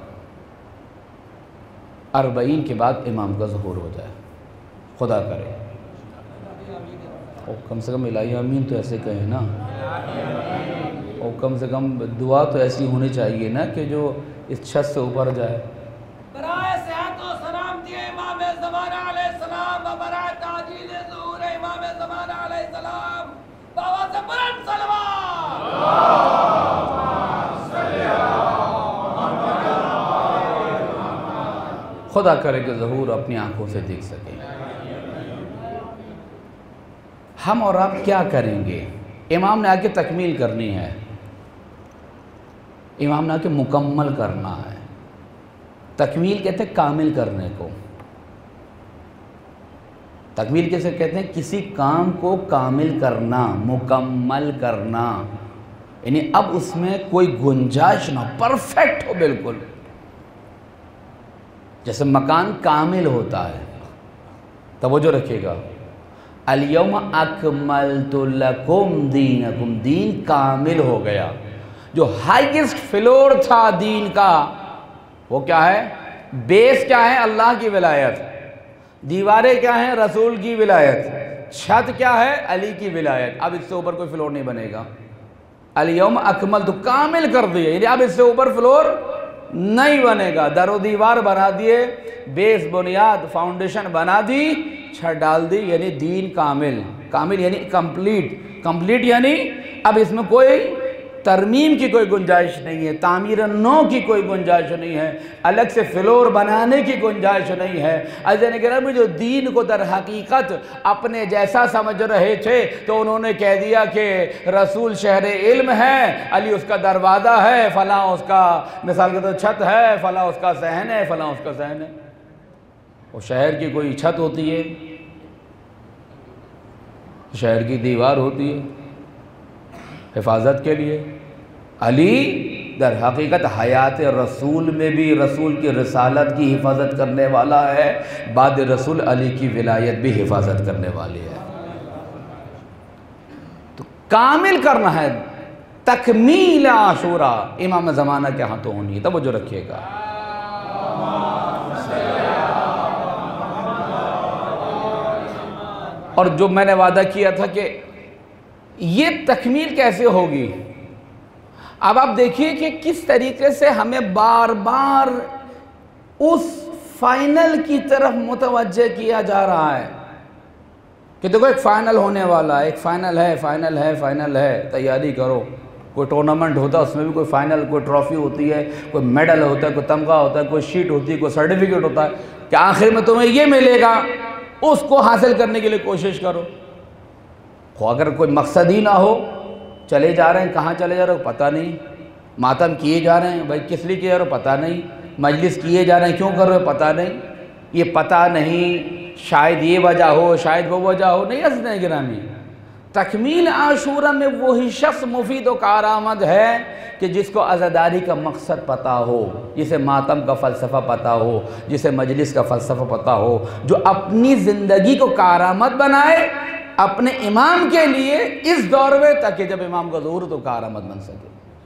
اربعین کے بعد امام کا ظہور ہو جائے، خدا کرے، کم سے کم الہی آمین تو ایسے کہیں نا۔ اور کم سے کم دعا تو ایسی ہونی چاہیے نا کہ جو اس چھت سے اوپر جائے۔ برائے صحت و سلام دیے امام زمانہ علیہ السلام و برائے تعجیل ظہور امام زمانہ علیہ السلام بابا سے بلند صلوات۔ خدا کرے کہ ظہور اپنی آنکھوں سے دیکھ سکیں۔ ہم اور آپ کیا کریں گے؟ امام نے آ کے تکمیل کرنی ہے، امام نے آ کے مکمل کرنا ہے۔ تکمیل کہتے ہیں کامل کرنے کو۔ تکمیل کیسے کہتے ہیں؟ کسی کام کو کامل کرنا، مکمل کرنا، یعنی اب اس میں کوئی گنجائش نہ، پرفیکٹ ہو بالکل۔ جیسے مکان کامل ہوتا ہے، توجہ رکھیے گا، الیوم اکملت لکم دینکم، دین کامل ہو گیا۔ جو ہائیسٹ فلور تھا دین کا وہ کیا ہے؟ بیس کیا ہے؟ اللہ کی ولایت۔ دیواریں کیا ہیں؟ رسول کی ولایت۔ چھت کیا ہے؟ علی کی ولایت۔ اب اس سے اوپر کوئی فلور نہیں بنے گا۔ الیوم اکملت، کامل کر دیے، یعنی اب اس سے اوپر فلور نہیں بنے گا۔ در و دیوار بنا دیے، بیس بنیاد فاؤنڈیشن بنا دی، چھت ڈال دی، یعنی دین کامل۔ کامل یعنی کمپلیٹ، کمپلیٹ یعنی اب اس میں کوئی ترمیم کی کوئی گنجائش نہیں ہے، تعمیر نو کی کوئی گنجائش نہیں ہے، الگ سے فلور بنانے کی گنجائش نہیں ہے۔ عزیزان گرامی، جو دین کو در حقیقت اپنے جیسا سمجھ رہے تھے تو انہوں نے کہہ دیا کہ رسول شہر علم ہے، علی اس کا دروازہ ہے، فلاں اس کا مثال کے طور چھت ہے، فلاں اس کا صحن ہے، فلاں اس کا صحن ہے۔ وہ شہر کی کوئی چھت ہوتی ہے، شہر کی دیوار ہوتی ہے حفاظت کے لیے۔ علی در حقیقت حیات رسول میں بھی رسول کی رسالت کی حفاظت کرنے والا ہے، بعد رسول علی کی ولایت بھی حفاظت کرنے والی ہے۔ تو کامل کرنا ہے، تکمیل عاشورہ امام زمانہ کے ہاتھوں ہونی ہے، توجہ رکھیے گا۔ اور جو میں نے وعدہ کیا تھا کہ یہ تکمیل کیسے ہوگی، اب آپ دیکھیے کہ کس طریقے سے ہمیں بار بار اس فائنل کی طرف متوجہ کیا جا رہا ہے کہ دیکھو ایک فائنل ہونے والا ہے، ایک فائنل ہے، فائنل ہے، فائنل ہے، تیاری کرو۔ کوئی ٹورنامنٹ ہوتا ہے، اس میں بھی کوئی فائنل، کوئی ٹرافی ہوتی ہے، کوئی میڈل ہوتا ہے، کوئی تمغہ ہوتا ہے، کوئی شیٹ ہوتی ہے، کوئی سرٹیفکیٹ ہوتا ہے کہ آخر میں تمہیں یہ ملے گا، اس کو حاصل کرنے کے لیے کوشش کرو۔ اگر کوئی مقصد ہی نہ ہو، چلے جا رہے ہیں، کہاں چلے جا رہے ہو پتہ نہیں، ماتم کیے جا رہے ہیں، بھائی کس لیے کیے جا رہے ہو پتہ نہیں، مجلس کیے جا رہے ہیں، کیوں کر رہے ہو پتہ نہیں، یہ پتہ نہیں، شاید یہ وجہ ہو، شاید وہ وجہ ہو، نہیں عزیزان گرامی۔ تکمیل عاشورہ میں وہی شخص مفید و کارآمد ہے کہ جس کو عزاداری کا مقصد پتہ ہو، جسے ماتم کا فلسفہ پتہ ہو، جسے مجلس کا فلسفہ پتہ ہو، جو اپنی زندگی کو کارآمد بنائے اپنے امام کے لیے اس دور میں، تاکہ جب امام کا ظہور تو کارآمد بن سکے۔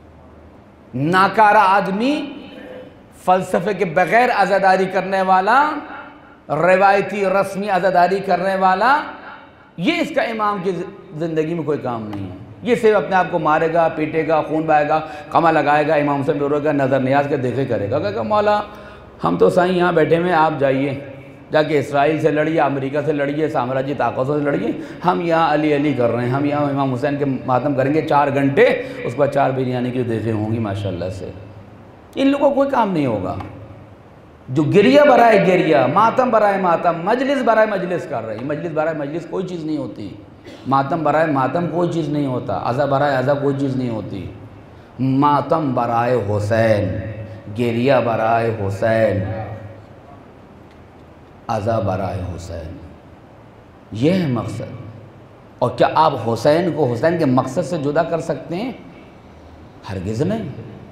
ناکارہ آدمی، فلسفے کے بغیر عزاداری کرنے والا، روایتی رسمی عزاداری کرنے والا، یہ اس کا امام کی زندگی میں کوئی کام نہیں ہے۔ یہ صرف اپنے آپ کو مارے گا، پیٹے گا، خون بہائے گا، کما لگائے گا، امام سے ڈرے گا، نظر نیاز کے دیکھے کرے گا کہ مولا ہم تو سائیں یہاں بیٹھے ہوئے، آپ جائیے جا کے اسرائیل سے لڑیے، امریکہ سے لڑیے، سامراجی طاقتوں سے لڑیے، ہم یہاں علی علی کر رہے ہیں، ہم یہاں امام حسین کے ماتم کریں گے چار گھنٹے، اس پر چار بریانی کی دیکھیں ہوں گی ماشاءاللہ سے۔ ان لوگوں کو کوئی کام نہیں ہوگا۔ جو گریہ برائے گریہ، ماتم برائے ماتم، مجلس برائے مجلس کر رہے ہیں۔ مجلس برائے مجلس کوئی چیز نہیں ہوتی، ماتم برائے ماتم کوئی چیز نہیں ہوتا، عزا برائے عزا کوئی چیز نہیں ہوتی۔ ماتم برائے حسین، گریہ برائے حسین، عزا برائے حسین، یہ ہے مقصد۔ اور کیا آپ حسین کو حسین کے مقصد سے جدا کر سکتے ہیں؟ ہرگز نہیں۔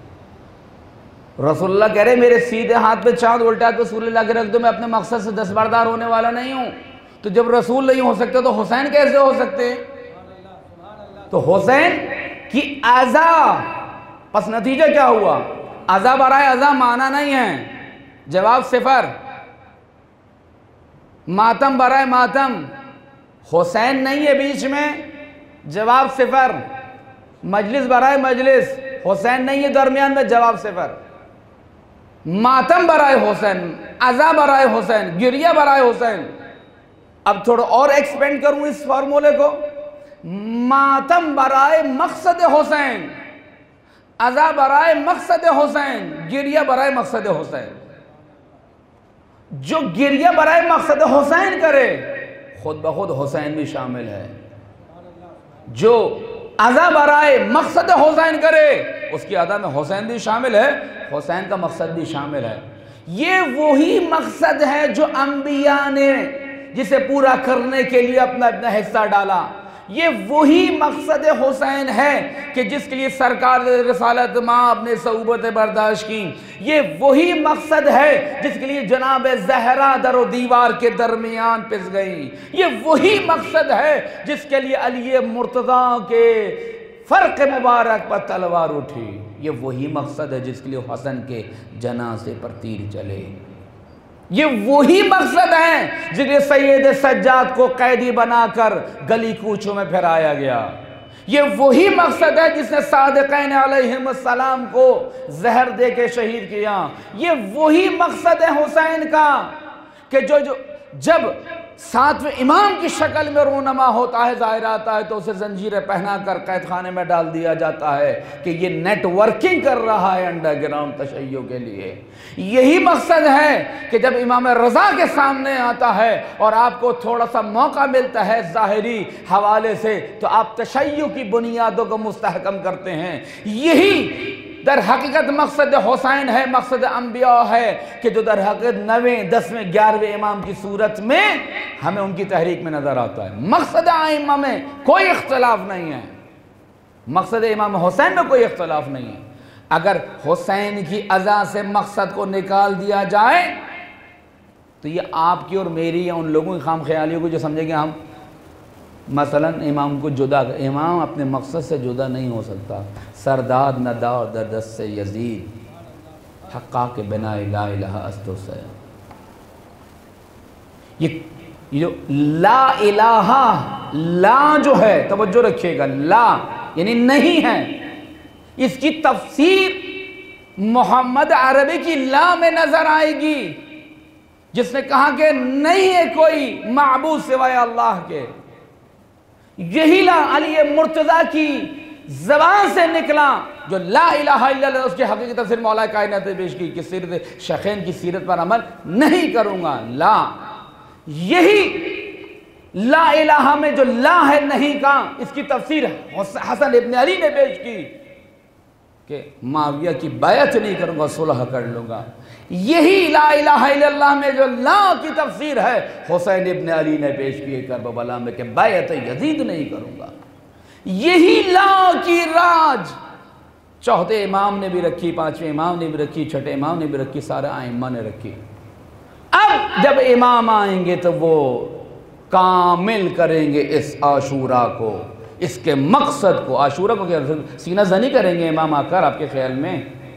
رسول اللہ کہہ رہے میرے سیدھے ہاتھ پہ چاند الٹا تو رسول اللہ کے رکھ دو، میں اپنے مقصد سے دستبردار ہونے والا نہیں ہوں۔ تو جب رسول نہیں ہو سکتے تو حسین کیسے ہو سکتے ہیں؟ تو حسین کی عزا، پس نتیجہ کیا ہوا؟ عزا برائے عزا معنی نہیں ہے، جواب صفر۔ ماتم برائے ماتم، حسین نہیں ہے بیچ میں، جواب صفر۔ مجلس برائے مجلس، حسین نہیں ہے درمیان میں جواب صفر، ماتم برائے حسین، عزا برائے حسین، گریہ برائے حسین۔ اب تھوڑا اور ایکسپینڈ کروں اس فارمولے کو، ماتم برائے مقصد حسین، عزا برائے مقصد حسین، گریہ برائے مقصد حسین۔ جو گریہ برائے مقصد حسین کرے خود بخود حسین بھی شامل ہے، جو عزا برائے مقصد حسین کرے اس کی عزا میں حسین بھی شامل ہے، حسین کا مقصد بھی شامل ہے۔ یہ وہی مقصد ہے جو انبیاء نے جسے پورا کرنے کے لیے اپنا اپنا حصہ ڈالا، یہ وہی مقصد حسین ہے کہ جس کے لیے سرکار رسالت ماں اپنے صعوبت برداشت کی، یہ وہی مقصد ہے جس کے لیے جناب زہرا در و دیوار کے درمیان پس گئی، یہ وہی مقصد ہے جس کے لیے علی مرتضیٰ کے فرق مبارک پر تلوار اٹھی، یہ وہی مقصد ہے جس کے لیے حسن کے جنازے پر تیر چلے، یہ وہی مقصد ہے جس کے لیے سید سجاد کو قیدی بنا کر گلی کوچوں میں پھرایا گیا، یہ وہی مقصد ہے جس نے صادقین علیہم السلام کو زہر دے کے شہید کیا، یہ وہی مقصد ہے حسین کا کہ جو جو جب ساتویں امام کی شکل میں رونما ہوتا ہے، ظاہر آتا ہے، تو اسے زنجیریں پہنا کر قید خانے میں ڈال دیا جاتا ہے کہ یہ نیٹ ورکنگ کر رہا ہے انڈر گراؤنڈ تشیع کے لیے۔ یہی مقصد ہے کہ جب امام رضا کے سامنے آتا ہے اور آپ کو تھوڑا سا موقع ملتا ہے ظاہری حوالے سے تو آپ تشیع کی بنیادوں کو مستحکم کرتے ہیں۔ یہی در حقیقت مقصد حسین ہے، مقصد انبیاء ہے کہ جو در حقیقت نویں دسویں گیارہویں امام کی صورت میں ہمیں ان کی تحریک میں نظر آتا ہے۔ مقصد ائمہ میں کوئی اختلاف نہیں ہے، مقصد امام حسین میں کوئی اختلاف نہیں ہے۔ اگر حسین کی عزا سے مقصد کو نکال دیا جائے تو یہ آپ کی اور میری یا ان لوگوں کی خام خیالیوں کو جو سمجھے کہ ہم مثلا امام کو جدا، امام اپنے مقصد سے جدا نہیں ہو سکتا۔ سرداد ندار در دست سے یزید، حقا کے بنا لا الہ استو سے، یہ جو لا الہ، لا جو ہے توجہ رکھیے گا، لا یعنی نہیں ہے، اس کی تفسیر محمد عربی کی لا میں نظر آئے گی، جس نے کہا کہ نہیں ہے کوئی معبود سوائے اللہ کے۔ یہی لا علی مرتضیٰ کی زبان سے نکلا جو لا الہ الا اللہ، اس کی حقیقی تفسیر مولا کائنات نے پیش کی کہ سیرت شیخین کی سیرت پر عمل نہیں کروں گا، لا، یہی لا الہ میں جو لا ہے نہیں کا، اس کی تفسیر حسن ابن علی نے پیش کی کہ معاویہ کی بیعت نہیں کروں گا، صلح کر لوں گا۔ یہی لا الہ الا اللہ میں جو لا کی تفسیر ہے حسین ابن علی نے پیش کی کربلا میں کہ بیعت یزید نہیں کروں گا۔ یہی لا کی راج چوتھے امام نے بھی رکھی، پانچویں امام نے بھی رکھی، چھٹے امام نے بھی رکھی، سارے ائمہ نے رکھی۔ اب جب امام آئیں گے تو وہ کامل کریں گے اس عاشورہ کو، اس کے مقصد کو۔ عاشورہ کو کیا سینہ زنی کریں گے امام آ کر آپ کے خیال میں؟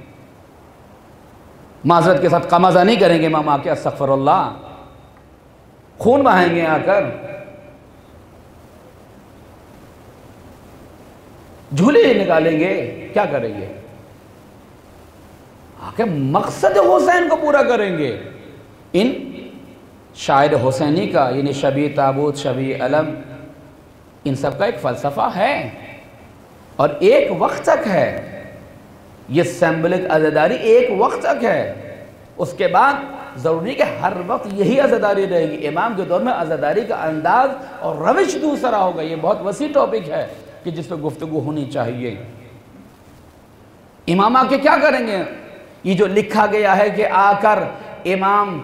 معذرت کے ساتھ قمازہ نہیں کریں گے امام آ کے، استغفر اللہ، خون بہائیں گے آ کر، جھولے نکالیں گے، کیا کریں گے؟ آ کے مقصد حسین کو پورا کریں گے۔ ان شاعر حسینی کا یعنی شبیہ تابوت، شبیہ علم، ان سب کا ایک فلسفہ ہے اور ایک وقت تک ہے، یہ سمبولک عزاداری ایک وقت تک ہے، اس کے بعد ضروری کہ ہر وقت یہی عزاداری رہے گی۔ امام کے دور میں عزاداری کا انداز اور روش دوسرا ہوگا، یہ بہت وسیع ٹاپک ہے کہ جس پہ گفتگو ہونی چاہیے۔ امام آ کے کیا کریں گے؟ یہ جو لکھا گیا ہے کہ آ کر امام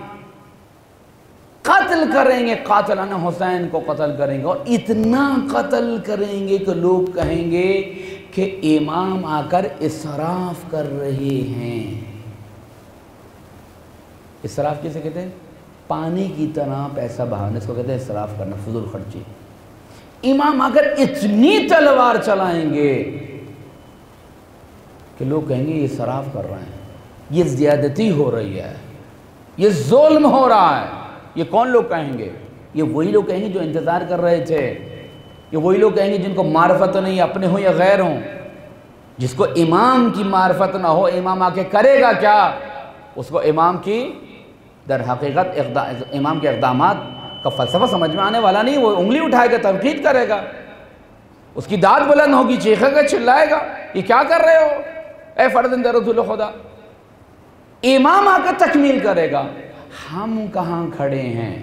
قتل کریں گے، قاتلان حسین کو قتل کریں گے، اور اتنا قتل کریں گے کہ لوگ کہیں گے کہ امام آ کر اسراف کر رہے ہیں۔ اسراف کسے کہتے ہیں؟ پانی کی طرح پیسہ بہانا، اس کو کہتے ہیں اسراف کرنا، فضول خرچی۔ امام آ کر اتنی تلوار چلائیں گے کہ لوگ کہیں گے یہ اسراف کر رہے ہیں، یہ زیادتی ہو رہی ہے، یہ ظلم ہو رہا ہے۔ یہ کون لوگ کہیں گے؟ یہ وہی لوگ کہیں گے جو انتظار کر رہے تھے، یہ وہی لوگ کہیں گے جن کو معرفت نہیں، اپنے ہوں یا غیر ہوں، جس کو امام کی معرفت نہ ہو، امام آ کے کرے گا کیا، اس کو امام کی در حقیقت امام کے اقدامات کا فلسفہ سمجھ میں آنے والا نہیں. وہ انگلی اٹھائے گا، تنقید کرے گا، اس کی داد بلند ہوگی، چیخے گا، چلائے گا، یہ کیا کر رہے ہو اے فرزند رسول خدا. امام آ کر تکمیل کرے گا. ہم کہاں کھڑے ہیں؟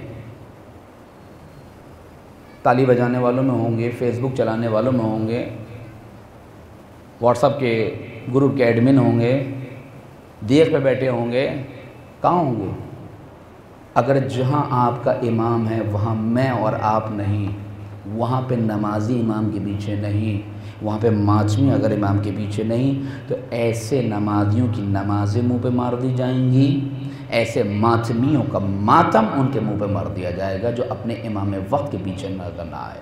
تالی بجانے والوں میں ہوں گے، فیس بک چلانے والوں میں ہوں گے، واٹس اپ کے گروپ کے ایڈمن ہوں گے، دیکھ پہ بیٹھے ہوں گے. کہاں ہوں گے؟ اگر جہاں آپ کا امام ہے وہاں میں اور آپ نہیں، وہاں پہ نمازی امام کے پیچھے نہیں، وہاں پہ ماتمی اگر امام کے پیچھے نہیں، تو ایسے نمازیوں کی نمازیں منہ پہ مار دی جائیں گی، ایسے ماتمیوں کا ماتم ان کے منہ پہ مار دیا جائے گا جو اپنے امام وقت کے پیچھے نظر نہ آئے.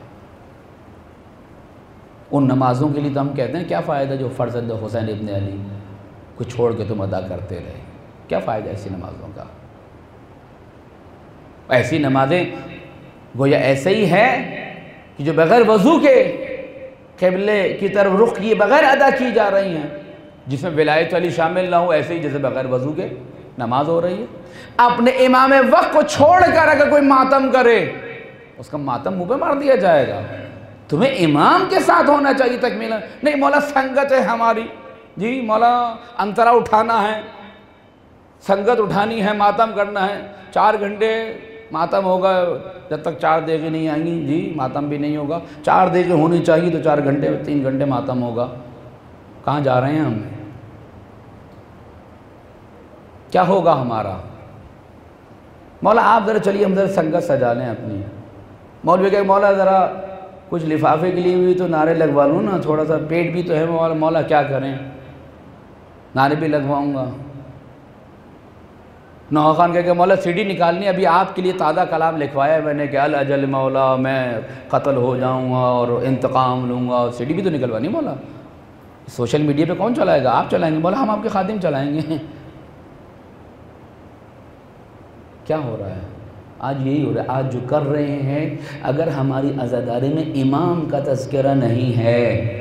ان نمازوں کے لیے تو ہم کہتے ہیں کیا فائدہ جو فرزند حسین ابن علی کو چھوڑ کے تم ادا کرتے رہے. کیا فائدہ ایسی نمازوں کا؟ ایسی نمازیں گویا ایسے ہی ہے کہ جو بغیر وضو کے قبلے کی طرف رخ کیے بغیر ادا کی جا رہی ہیں، جس میں ولایت علی شامل نہ ہو، ایسے ہی جیسے بغیر وضو کے نماز ہو رہی ہے. اپنے امام وقت کو چھوڑ کر اگر کوئی ماتم کرے، اس کا ماتم منہ پہ مار دیا جائے گا. تمہیں امام کے ساتھ ہونا چاہیے تکمیل. نہیں مولا سنگت ہے ہماری، جی مولا انترا اٹھانا ہے، سنگت اٹھانی ہے، ماتم کرنا ہے. چار گھنٹے ماتم ہوگا، جب تک چار دیگیں نہیں آئیں گی جی ماتم بھی نہیں ہوگا. چار دیگیں ہونی چاہیے تو چار گھنٹے تین گھنٹے ماتم ہوگا. کہاں جا رہے ہیں ہم؟ کیا ہوگا ہمارا؟ مولا آپ ذرا چلیے ہم ذرا سنگت سجا لیں اپنی. مولوی کہ مولا ذرا کچھ لفافے کے لیے بھی تو نعرے لگوا لوں نا، تھوڑا سا پیٹ بھی تو ہے مولا. مولا کیا کریں، نعرے بھی لگواؤں گا. نوح خان کہہ کہ مولا سی ڈی نکالنی، ابھی آپ کے لیے تازہ کلام لکھوایا میں نے کہ الاجل مولا میں قتل ہو جاؤں گا اور انتقام لوں گا. سی ڈی بھی تو نکلوانی مولا. سوشل میڈیا پہ کون چلائے گا؟ آپ چلائیں گے مولا، ہم آپ کے خادم چلائیں گے. کیا ہو رہا ہے آج؟ یہی ہو رہا ہے آج جو کر رہے ہیں. اگر ہماری عزاداری میں امام کا تذکرہ نہیں ہے،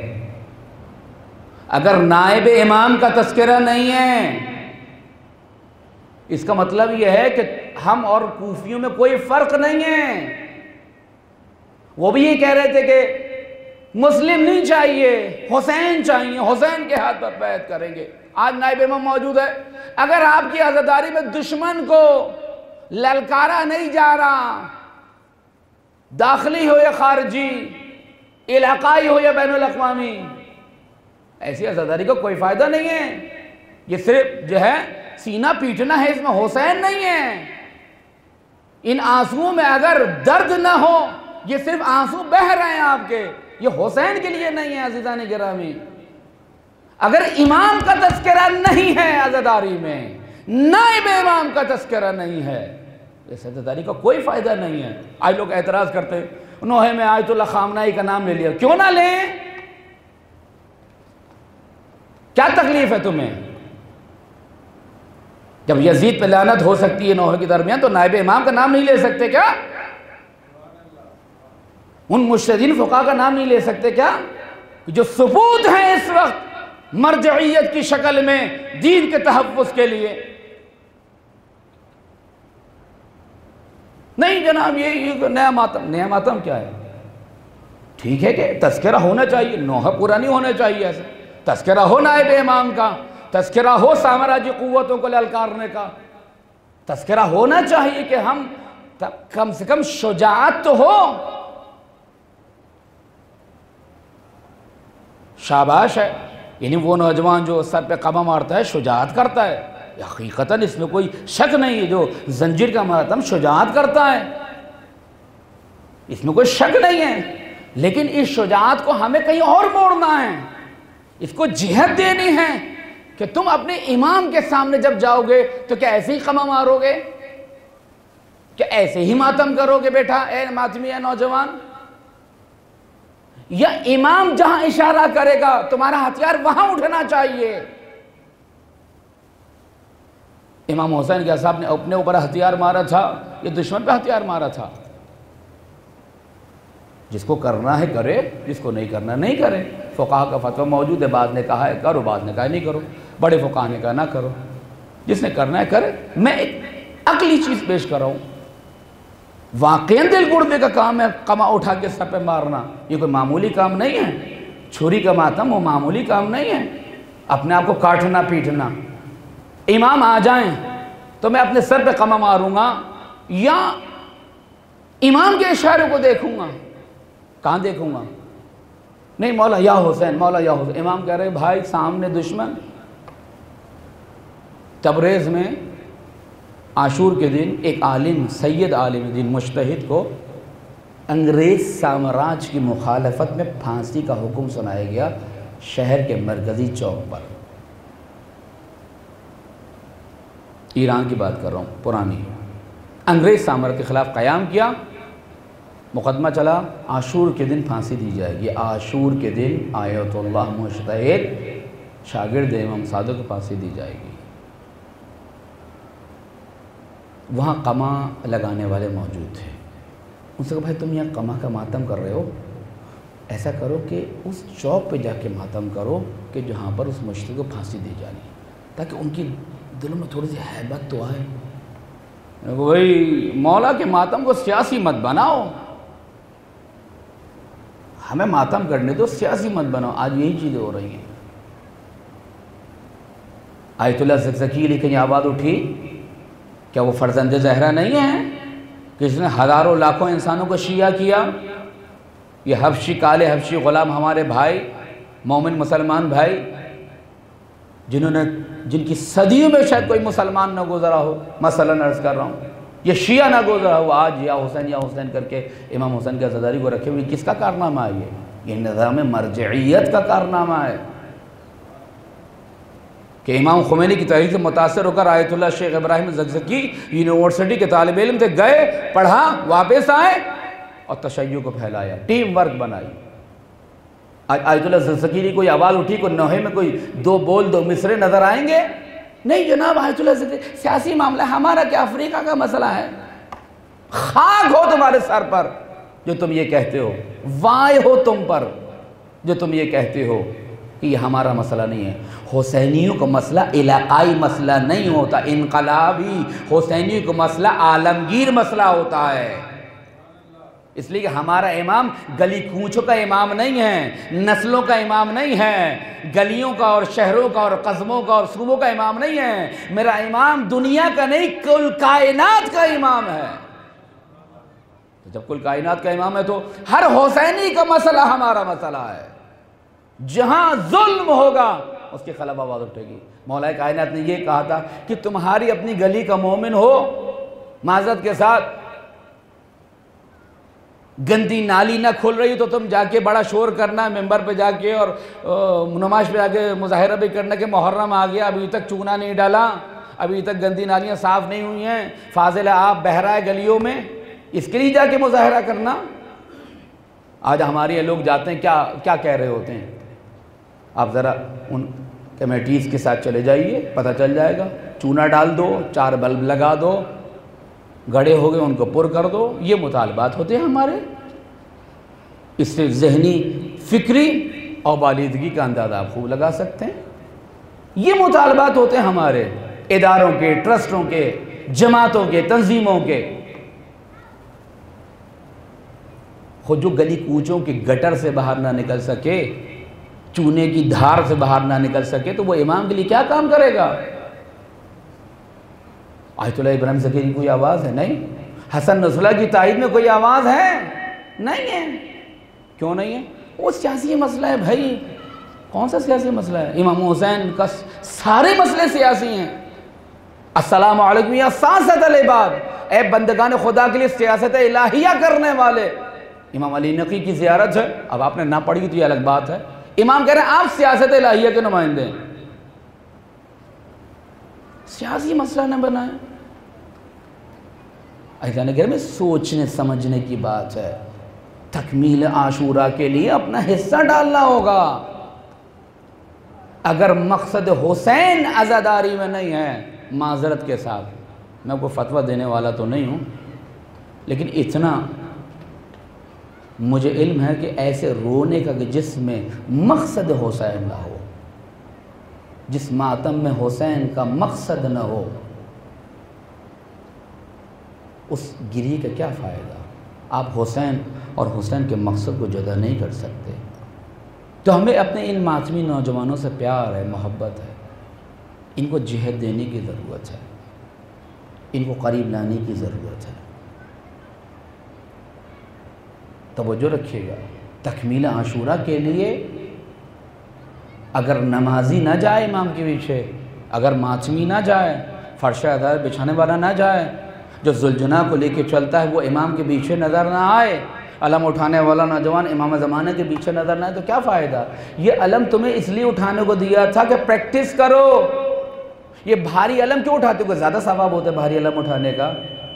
اگر نائب امام کا تذکرہ نہیں ہے، اس کا مطلب یہ ہے کہ ہم اور کوفیوں میں کوئی فرق نہیں ہے. وہ بھی یہ کہہ رہے تھے کہ مسلم نہیں چاہیے، حسین چاہیے، حسین کے ہاتھ پر بیعت کریں گے. آج نائب امام موجود ہے. اگر آپ کی عزاداری میں دشمن کو للکارا نہیں جا رہا، داخلی ہو یا خارجی، علاقائی ہو یا بین الاقوامی، ایسی عزاداری کا کوئی فائدہ نہیں ہے. یہ صرف جو ہے سینہ پیٹنا ہے، اس میں حسین نہیں ہے. ان آنسوؤں میں اگر درد نہ ہو، یہ صرف آنسو بہہ رہے ہیں آپ کے، یہ حسین کے لیے نہیں ہے. عزیزان گرامی، اگر امام کا تذکرہ نہیں ہے عزاداری میں، نائب امام کا تذکرہ نہیں ہے، اس عزاداری کا کوئی فائدہ نہیں ہے. آج لوگ اعتراض کرتے ہیں نوحے میں آیت اللہ خامنائی کا نام لے لیا. کیوں نہ لیں؟ کیا تکلیف ہے تمہیں؟ جب یزید پہ لعنت ہو سکتی ہے نوحے کے درمیان، تو نائب امام کا نام نہیں لے سکتے کیا؟ ان مجتہدین فقہا کا نام نہیں لے سکتے کیا؟ جو ثبوت ہیں اس وقت مرجعیت کی شکل میں دین کے تحفظ کے لیے. نہیں جناب یہ نیا ماتم. نیا ماتم کیا ہے؟ ٹھیک ہے کہ تذکرہ ہونا چاہیے، نوحہ پورا نہیں ہونا چاہیے. ایسے تذکرہ ہو نائب امام کا، تذکرہ ہو سامراجی قوتوں کو للکارنے کا، تذکرہ ہونا چاہیے کہ ہم کم سے کم شجاعت تو ہو. شاباش ہے، یعنی وہ نوجوان جو سر پہ قبا مارتا ہے شجاعت کرتا ہے. حقیقتاً اس میں کوئی شک نہیں ہے، جو زنجیر کا ماتم شجاعت کرتا ہے، اس میں کوئی شک نہیں ہے. لیکن اس شجاعت کو ہمیں کہیں اور موڑنا ہے، اس کو جہت دینی ہے کہ تم اپنے امام کے سامنے جب جاؤ گے تو کیا ایسے ہی قمع مارو گے؟ کیا ایسے ہی ماتم کرو گے بیٹا اے ماتمی اے نوجوان؟ یا امام جہاں اشارہ کرے گا تمہارا ہتھیار وہاں اٹھنا چاہیے. امام حسین کیا صاحب نے اپنے اوپر ہتھیار مارا تھا یا دشمن پہ ہتھیار مارا تھا؟ جس کو کرنا ہے کرے، جس کو نہیں کرنا نہیں کرے۔ فقہا کا فتویٰ موجود ہے، بعض نے کہا ہے کرو، بعض نے کہا نہیں کرو، بڑے فقہا نے کہا نہ کرو، جس نے کرنا ہے کرے۔ میں ایک عقلی چیز پیش کر رہا ہوں، واقعاً دل گردے کا کام ہے قمع اٹھا کے سر پہ مارنا، یہ کوئی معمولی کام نہیں ہے۔ چھری کا ماتم وہ معمولی کام نہیں ہے، اپنے آپ کو کاٹنا پیٹنا۔ امام آ جائیں تو میں اپنے سر پہ قمع ماروں گا یا امام کے اشارے کو دیکھوں گا؟ کہاں دیکھوں گا؟ نہیں مولا یا حسین، مولا یا حسین۔ امام کہہ رہے بھائی سامنے دشمن۔ تبریز میں عاشور کے دن ایک عالم، سید عالم دین مجتہد کو انگریز سامراج کی مخالفت میں پھانسی کا حکم سنایا گیا شہر کے مرکزی چوک پر۔ ایران کی بات کر رہا ہوں، پرانی۔ انگریز سامراج کے خلاف قیام کیا، مقدمہ چلا، عاشور کے دن پھانسی دی جائے گی۔ عاشور کے دن آیت اللہ مجتہد شاگرد امام صادق کو پھانسی دی جائے گی۔ وہاں قمع لگانے والے موجود تھے، ان سے کہا بھائی تم یہاں قمع کا ماتم کر رہے ہو، ایسا کرو کہ اس چوک پہ جا کے ماتم کرو کہ جہاں پر اس مجتہد کو پھانسی دی جانی، تاکہ ان کی دلوں میں تھوڑی سی ہیبت تو آئے۔ بھائی مولا کے ماتم کو سیاسی مت بناؤ، ہمیں ماتم کرنے دو، سیاسی مت بناؤ۔ آج یہی چیزیں ہو رہی ہیں۔ آیت اللہ زکزکی لیکن یہ آواز اٹھی، کیا وہ فرزند زہرا نہیں ہے کہ جس نے ہزاروں لاکھوں انسانوں کو شیعہ کیا؟ یہ حبشی کالے حبشی غلام ہمارے بھائی، مومن مسلمان بھائی، جنہوں نے جن کی صدیوں میں شاید کوئی مسلمان نہ گزرا ہو، مثلاً عرض کر رہا ہوں، یہ شیعہ نہ گزرا ہو، آج یا حسین یا حسین کر کے امام حسین کے عزاداری کو رکھے ہوئے، کس کا کارنامہ ہے یہ؟ یہ نظام مرجعیت کا کارنامہ ہے کہ امام خمینی کی تحریک سے متاثر ہو کر آیت اللہ شیخ ابراہیم زکزکی یونیورسٹی کے طالب علم تھے، گئے، پڑھا، واپس آئے اور تشیع کو پھیلایا، ٹیم ورک بنائی۔ آیت اللہ زکزکی کی کوئی آواز اٹھی، کوئی نوحے میں کوئی دو بول دو مصرے نظر آئیں گے؟ نہیں جناب، آیت اللہ زکزکی سیاسی معاملہ، ہمارا کیا افریقہ کا مسئلہ ہے؟ خاک ہو تمہارے سر پر جو تم یہ کہتے ہو، وائے ہو تم پر جو تم یہ کہتے ہو کہ یہ ہمارا مسئلہ نہیں ہے۔ حسینیوں کا مسئلہ علاقائی مسئلہ نہیں ہوتا، انقلابی حسینیوں کا مسئلہ عالمگیر مسئلہ ہوتا ہے۔ اس لیے کہ ہمارا امام گلی کوچوں کا امام نہیں ہے، نسلوں کا امام نہیں ہے، گلیوں کا اور شہروں کا اور قصبوں کا اور صوبوں کا امام نہیں ہے۔ میرا امام دنیا کا نہیں، کل کائنات کا امام ہے۔ جب کل کائنات کا امام ہے تو ہر حسینی کا مسئلہ ہمارا مسئلہ ہے۔ جہاں ظلم ہوگا اس کے خلاف آواز اٹھے گی۔ مولا کائنات نے یہ کہا تھا کہ تمہاری اپنی گلی کا مومن ہو، معذرت کے ساتھ گندی نالی نہ کھل رہی تو تم جا کے بڑا شور کرنا ممبر پہ جا کے اور نمائش پہ جا کے مظاہرہ بھی کرنا کہ محرم آ گیا، ابھی تک چونا نہیں ڈالا، ابھی تک گندی نالیاں صاف نہیں ہوئی ہیں، فاضل آب بہہ رہا ہے گلیوں میں، اس کے لیے جا کے مظاہرہ کرنا۔ آج ہمارے لوگ جاتے ہیں، کیا کیا کہہ رہے ہوتے ہیں؟ آپ ذرا ان کمیٹیز کے ساتھ چلے جائیے، پتہ چل جائے گا۔ چونا ڈال دو، چار بلب لگا دو، گڑے ہو گئے ان کو پر کر دو، یہ مطالبات ہوتے ہیں ہمارے۔ اس سے ذہنی فکری اور بالیدگی کا اندازہ آپ خوب لگا سکتے ہیں۔ یہ مطالبات ہوتے ہیں ہمارے اداروں کے، ٹرسٹوں کے، جماعتوں کے، تنظیموں کے۔ خود جو گلی کوچوں کے گٹر سے باہر نہ نکل سکے، چونے کی دھار سے باہر نہ نکل سکے تو وہ امام کے لیے کیا کام کرے گا؟ آیت اللہ ابراہیم زکزکی کی کوئی آواز ہے؟ نہیں۔ حسن نصراللہ کی تائید میں کوئی آواز ہے؟ نہیں ہے۔ کیوں نہیں ہے؟ وہ سیاسی مسئلہ ہے بھائی۔ کون سا سیاسی مسئلہ ہے؟ امام حسین کا سارے مسئلے سیاسی ہیں۔ السلام علیکم یا سیاست العباد، اے بندگان خدا کے لیے سیاست الہیہ کرنے والے۔ امام علی نقی کی زیارت ہے، اب آپ نے نہ پڑھی تو یہ الگ بات ہے۔ امام کہہ رہے ہیں آپ سیاست الہیہ کے نمائندے ہیں، سیاسی مسئلہ نہ بنائیں۔ ایسا نہیں کہ میں سوچنے سمجھنے کی بات ہے۔ تکمیل عاشورہ کے لیے اپنا حصہ ڈالنا ہوگا۔ اگر مقصد حسین عزاداری میں نہیں ہے، معذرت کے ساتھ میں کوئی فتویٰ دینے والا تو نہیں ہوں، لیکن اتنا مجھے علم ہے کہ ایسے رونے کا کہ جس میں مقصد حسین نہ ہو، جس ماتم میں حسین کا مقصد نہ ہو، اس گری کا کیا فائدہ؟ آپ حسین اور حسین کے مقصد کو جدا نہیں کر سکتے۔ تو ہمیں اپنے ان ماتمی نوجوانوں سے پیار ہے، محبت ہے، ان کو جہد دینے کی ضرورت ہے، ان کو قریب لانے کی ضرورت ہے۔ توجہ رکھیے گا، تکمیل عاشورہ کے لیے اگر نمازی نہ جائے امام کے پیچھے، اگر ماتمی نہ جائے، فرش عدالت بچھانے والا نہ جائے، جو ذوالجناح کو لے کے چلتا ہے وہ امام کے پیچھے نظر نہ آئے، علم اٹھانے والا نوجوان امام زمانے کے پیچھے نظر نہ آئے، تو کیا فائدہ؟ یہ علم تمہیں اس لیے اٹھانے کو دیا تھا کہ پریکٹس کرو۔ یہ بھاری علم کیوں اٹھاتے ہو؟ زیادہ ثواب ہوتا ہے بھاری علم اٹھانے کا۔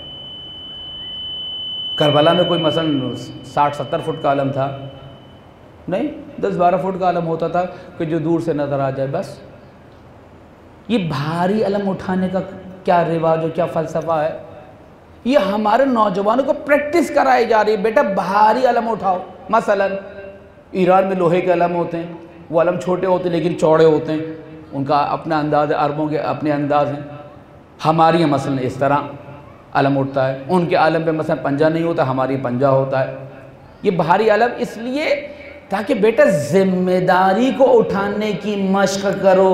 کربلا میں کوئی مثلا ساٹھ ستر فٹ کا علم تھا؟ نہیں، دس بارہ فٹ کا علم ہوتا تھا کہ جو دور سے نظر آ جائے بس۔ یہ بھاری علم اٹھانے کا کیا رواج اور کیا فلسفہ ہے؟ یہ ہمارے نوجوانوں کو پریکٹس کرائی جا رہی ہے، بیٹا بھاری علم اٹھاؤ۔ مثلا ایران میں لوہے کے علم ہوتے ہیں، وہ علم چھوٹے ہوتے ہیں لیکن چوڑے ہوتے ہیں، ان کا اپنا انداز ہے، عربوں کے اپنے انداز ہیں۔ ہماری مثلا اس طرح علم اٹھتا ہے، ان کے علم پہ مثلا پنجہ نہیں ہوتا، ہماری پنجہ ہوتا ہے۔ یہ بھاری علم اس لیے تاکہ بیٹا ذمہ داری کو اٹھانے کی مشق کرو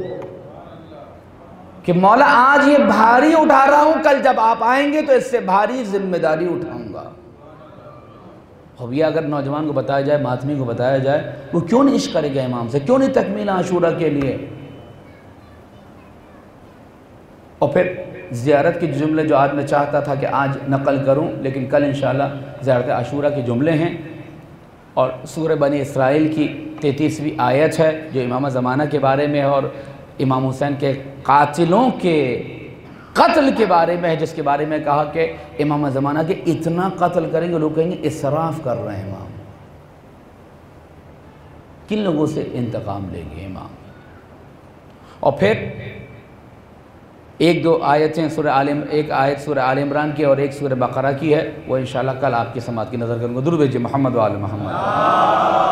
کہ مولا آج یہ بھاری اٹھا رہا ہوں، کل جب آپ آئیں گے تو اس سے بھاری ذمہ داری اٹھاؤں گا۔ اب یہ اگر نوجوان کو بتایا جائے، ماتمی کو بتایا جائے، وہ کیوں نہیں عشق کرے گا امام سے؟ کیوں نہیں تکمیل عاشورہ کے لیے؟ اور پھر زیارت کے جملے جو آج میں چاہتا تھا کہ آج نقل کروں، لیکن کل انشاءاللہ زیارت عاشورہ کے جملے ہیں، اور سورہ بنی اسرائیل کی تینتیسویں آیت ہے جو امام زمانہ کے بارے میں ہے، اور امام حسین کے قاتلوں کے قتل کے بارے میں ہے، جس کے بارے میں کہا کہ امام زمانہ کے اتنا قتل کریں گے لوگ کہیں گے اسراف کر رہے ہیں امام۔ کن لوگوں سے انتقام لیں گے امام؟ اور پھر ایک دو آیتیں سورہ آل ایک آیت سورہ آل عمران کی اور ایک سورہ بقرہ کی ہے، وہ انشاءاللہ کل آپ کی سماعت کی نظر کروں گا۔ درود بھیجئے محمد و آل محمد۔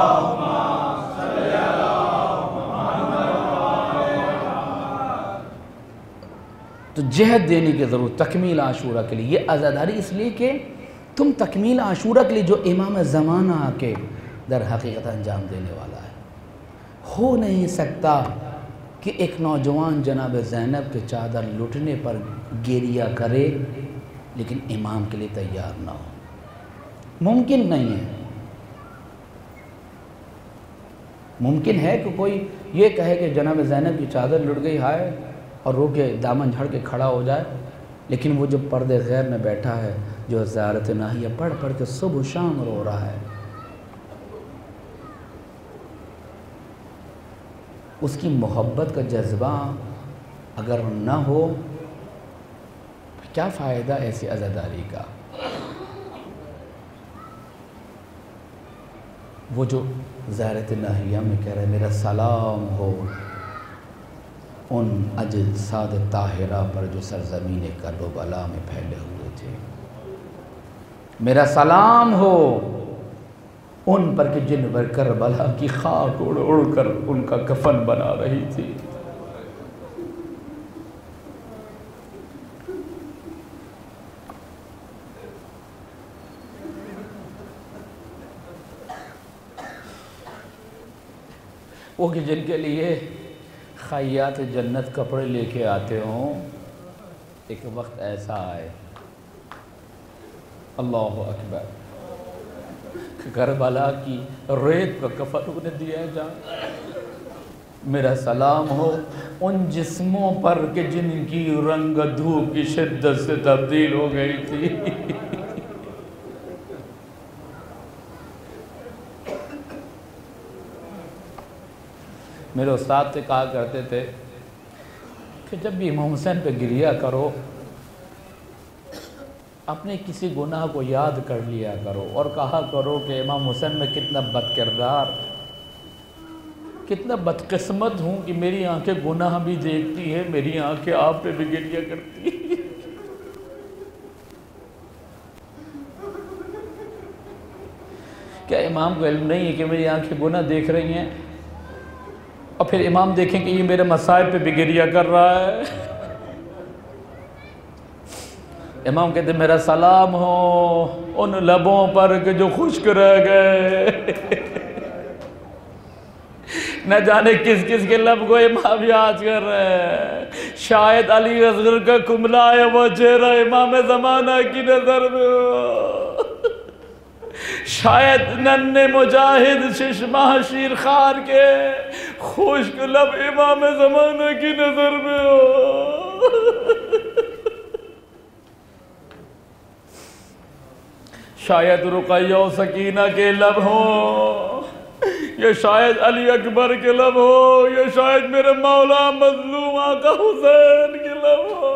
تو جہد دینے کی ضرورت تکمیل عاشورہ کے لیے۔ یہ عزاداری اس لیے کہ تم تکمیل عاشورہ کے لیے جو امام زمانہ آ کے در حقیقت انجام دینے والا ہے، ہو نہیں سکتا کہ ایک نوجوان جناب زینب کے چادر لٹنے پر گریہ کرے لیکن امام کے لیے تیار نہ ہو۔ ممکن نہیں ہے۔ ممکن ہے کہ کوئی یہ کہے کہ جناب زینب کی چادر لٹ گئی ہائے اور رو کے دامن جھڑ کے کھڑا ہو جائے، لیکن وہ جو پردے غیر میں بیٹھا ہے، جو زیارت ناہیہ پڑھ پڑھ کے صبح و شام رو رہا ہے، اس کی محبت کا جذبہ اگر نہ ہو، کیا فائدہ ایسی عزاداری کا؟ وہ جو زیارت ناہیہ میں کہہ رہے میرا سلام ہو ان اجساد طاہرہ پر جو سرزمین کربلا میں پھیلے ہوئے تھے، میرا سلام ہو ان پر کہ جن پر کربلا کی خاک اڑ اڑ کر ان کا کفن بنا رہی تھی۔ وہ کہ جن کے لیے خیات جنت کپڑے لے کے آتے ہوں، ایک وقت ایسا آئے، اللہ اکبر، کربلا کی ریت کا کفن انہیں دیا جائے۔ میرا سلام ہو ان جسموں پر کہ جن کی رنگ دھوپ کی شدت سے تبدیل ہو گئی تھی۔ میرے استاد سے کہا کرتے تھے کہ جب بھی امام حسین پہ گریہ کرو، اپنے کسی گناہ کو یاد کر لیا کرو اور کہا کرو کہ امام حسین میں کتنا بد کردار، کتنا بدقسمت ہوں کہ میری آنکھیں گناہ بھی دیکھتی ہیں، میری آنکھیں آپ پہ بھی گریہ کرتی ہیں۔ کیا امام کو علم نہیں ہے کہ میری آنکھیں گناہ دیکھ رہی ہیں؟ اور پھر امام دیکھیں کہ یہ میرے مصائب پہ بھی گریہ کر رہا ہے۔ امام کہتے ہیں میرا سلام ہو ان لبوں پر کہ جو خشک رہ گئے۔ نہ جانے کس کس کے لب کو امام یاد کر رہے ہیں۔ شاید علی اصغر کا کملائے وہ چہرہ امام زمانہ کی نظر میں ہو، شاید ننھے مجاہد ششمہ شیر خار کے خشک لب امام زمانہ کی نظر میں ہو۔ شاید رقیہ و سکینہ کے لب ہوں، یا شاید علی اکبر کے لب ہو، یا شاید میرے مولا مظلوم آقا حسین کے لب ہو۔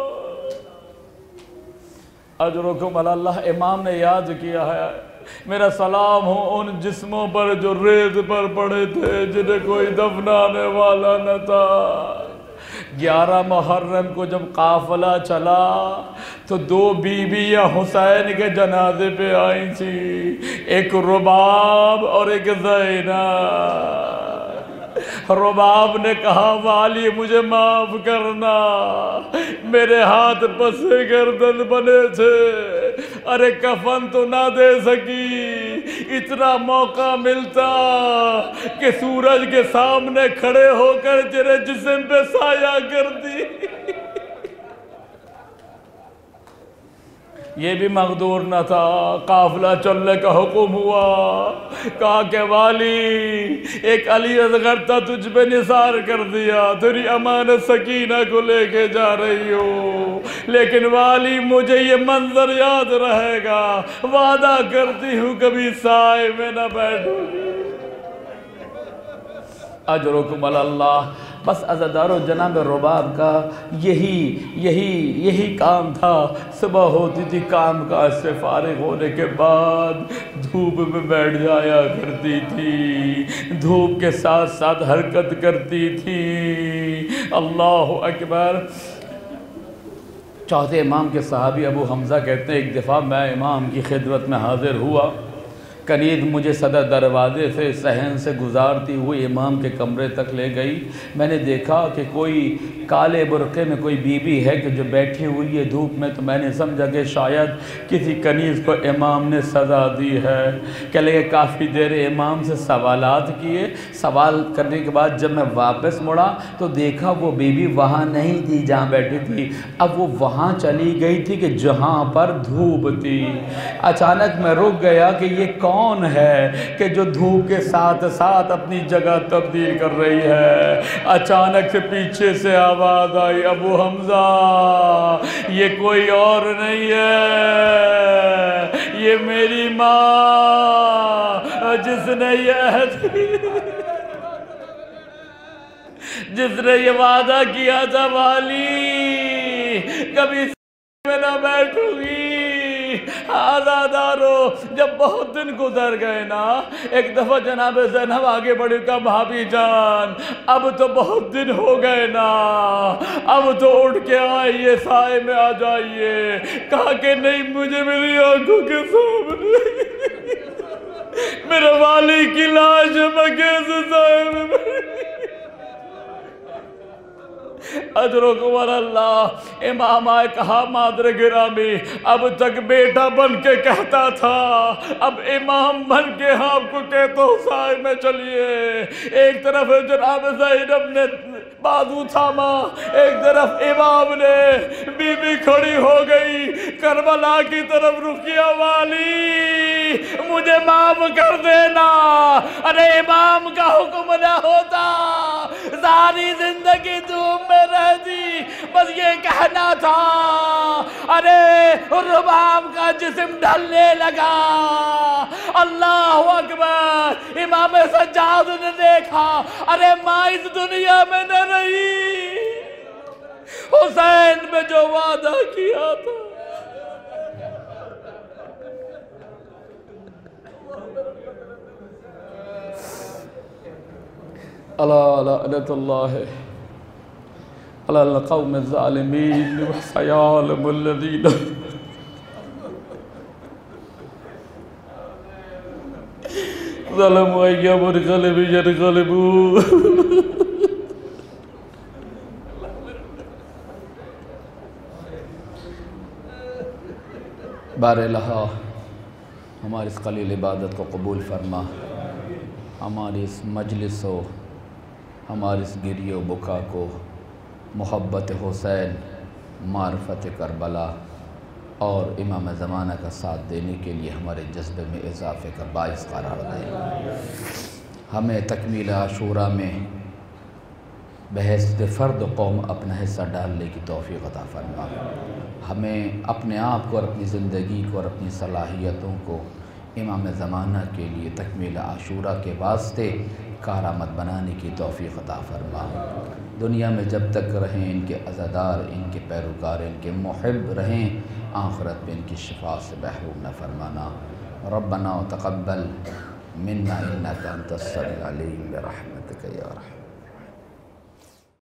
اجرکم علی اللہ، امام نے یاد کیا ہے میرا سلام ہو ان جسموں پر جو ریت پر پڑے تھے، جنہیں کوئی دفنانے والا نہ تھا۔ گیارہ محرم کو جب قافلہ چلا تو دو بیویاں حسین کے جنازے پہ آئی تھی، ایک رباب اور ایک زینب۔ رباب نے کہا والی مجھے معاف کرنا، میرے ہاتھ پسے گردن بنے تھے، ارے کفن تو نہ دے سکی، اتنا موقع ملتا کہ سورج کے سامنے کھڑے ہو کر تیرے جسم پہ سایہ کر دی۔ یہ بھی مقدور نہ تھا، قافلہ چلنے کا حکم ہوا، کہا کہ والی ایک علی اصغر تھا تجھ پہ نثار کر دیا، تیری امانت سکینہ کو لے کے جا رہی ہو، لیکن والی مجھے یہ منظر یاد رہے گا، وعدہ کرتی ہوں کبھی سائے میں نہ بیٹھوں گی۔ اجرکم علی اللہ۔ بس عزادارو جناب رباب کا یہی یہی یہی کام تھا، صبح ہوتی تھی کام کاج سے فارغ ہونے کے بعد دھوپ میں بیٹھ جایا کرتی تھی، دھوپ کے ساتھ ساتھ حرکت کرتی تھی۔ اللہ اکبر۔ چوتھے امام کے صحابی ابو حمزہ کہتے ہیں ایک دفعہ میں امام کی خدمت میں حاضر ہوا، کنید مجھے صدر دروازے سے صحن سے گزارتی ہوئی امام کے کمرے تک لے گئی۔ میں نے دیکھا کہ کوئی کالے برقعے میں کوئی بی بی ہے کہ جو بیٹھی ہوئی ہے دھوپ میں، تو میں نے سمجھا کہ شاید کسی کنیز کو امام نے سزا دی ہے۔ کہ لگے کافی دیر امام سے سوالات کیے، سوال کرنے کے بعد جب میں واپس مڑا تو دیکھا وہ بی بی وہاں نہیں تھی جہاں بیٹھی تھی، اب وہ وہاں چلی گئی تھی کہ جہاں پر دھوپ تھی۔ اچانک میں رک گیا کہ یہ کون کون ہے کہ جو دھوپ کے ساتھ ساتھ اپنی جگہ تبدیل کر رہی ہے۔ اچانک سے پیچھے سے آواز آئی، ابو حمزہ یہ کوئی اور نہیں ہے، یہ میری ماں جس نے یہ عہد جس نے یہ وعدہ کیا تھا والی کبھی میں نہ بیٹھوں گی۔ آزادارو جب بہت دن گزر گئے نا، ایک دفعہ جناب زینب آگے بڑھی کہا بھابی جان اب تو بہت دن ہو گئے نا، اب تو اٹھ کے آئیے سائے میں آ جائیے۔ کہا کہ نہیں، مجھے میری آنکھوں کے سامنے میرے والی کی لاش میں کیسے سائے میں بیٹھی۔ اجرکم علی اللہ۔ امام آئے کہا مادر گرامی اب تک بیٹا بن کے کہتا تھا، اب امام بن کے آپ کو کہتا ہوں سائے میں چلیے۔ ایک طرف جناب زینب نے بازو تھاما، ایک طرف امام نے، بی بی کھڑی ہو گئی کربلا کی طرف، رقیہ والی مجھے معاف کر دینا۔ ارے امام کا حکم نہ ہوتا ساری زندگی دھوم میں رہتی، بس یہ کہنا تھا۔ ارے رباب کا جسم ڈھلنے لگا، اللہ اکبر۔ امام سجاد نے دیکھا، ارے ماں اس دنیا میں نہ رہی، حسین میں جو وعدہ کیا تھا۔ اللہ لعنت اللہ علی القوم الظالمین وسيعلم الذین ظلموا أي منقلب ينقلبون. بار الہا ہماری اس قلیل عبادت کو قبول فرما، ہماری اس مجلس و ہماری اس گریہ و بکا کو محبت حسین، معرفت کربلا اور امام زمانہ کا ساتھ دینے کے لیے ہمارے جذبے میں اضافے کا باعث قرار دے. ہمیں تکمیل عاشورہ میں بحیثیت فرد قوم اپنا حصہ ڈالنے کی توفیق عطا فرما. ہمیں اپنے آپ کو اور اپنی زندگی کو اور اپنی صلاحیتوں کو امام زمانہ کے لیے تکمیل عاشورہ کے واسطے کارآمد بنانے کی توفیق عطا فرما. دنیا میں جب تک رہیں ان کے عزادار، ان کے پیروکار، ان کے محب رہیں، آخرت میں ان کی شفاعت سے محروم نہ فرمانا. ربنا تقبل منا انک انت السمیع العلیم برحمتک یا رحمت.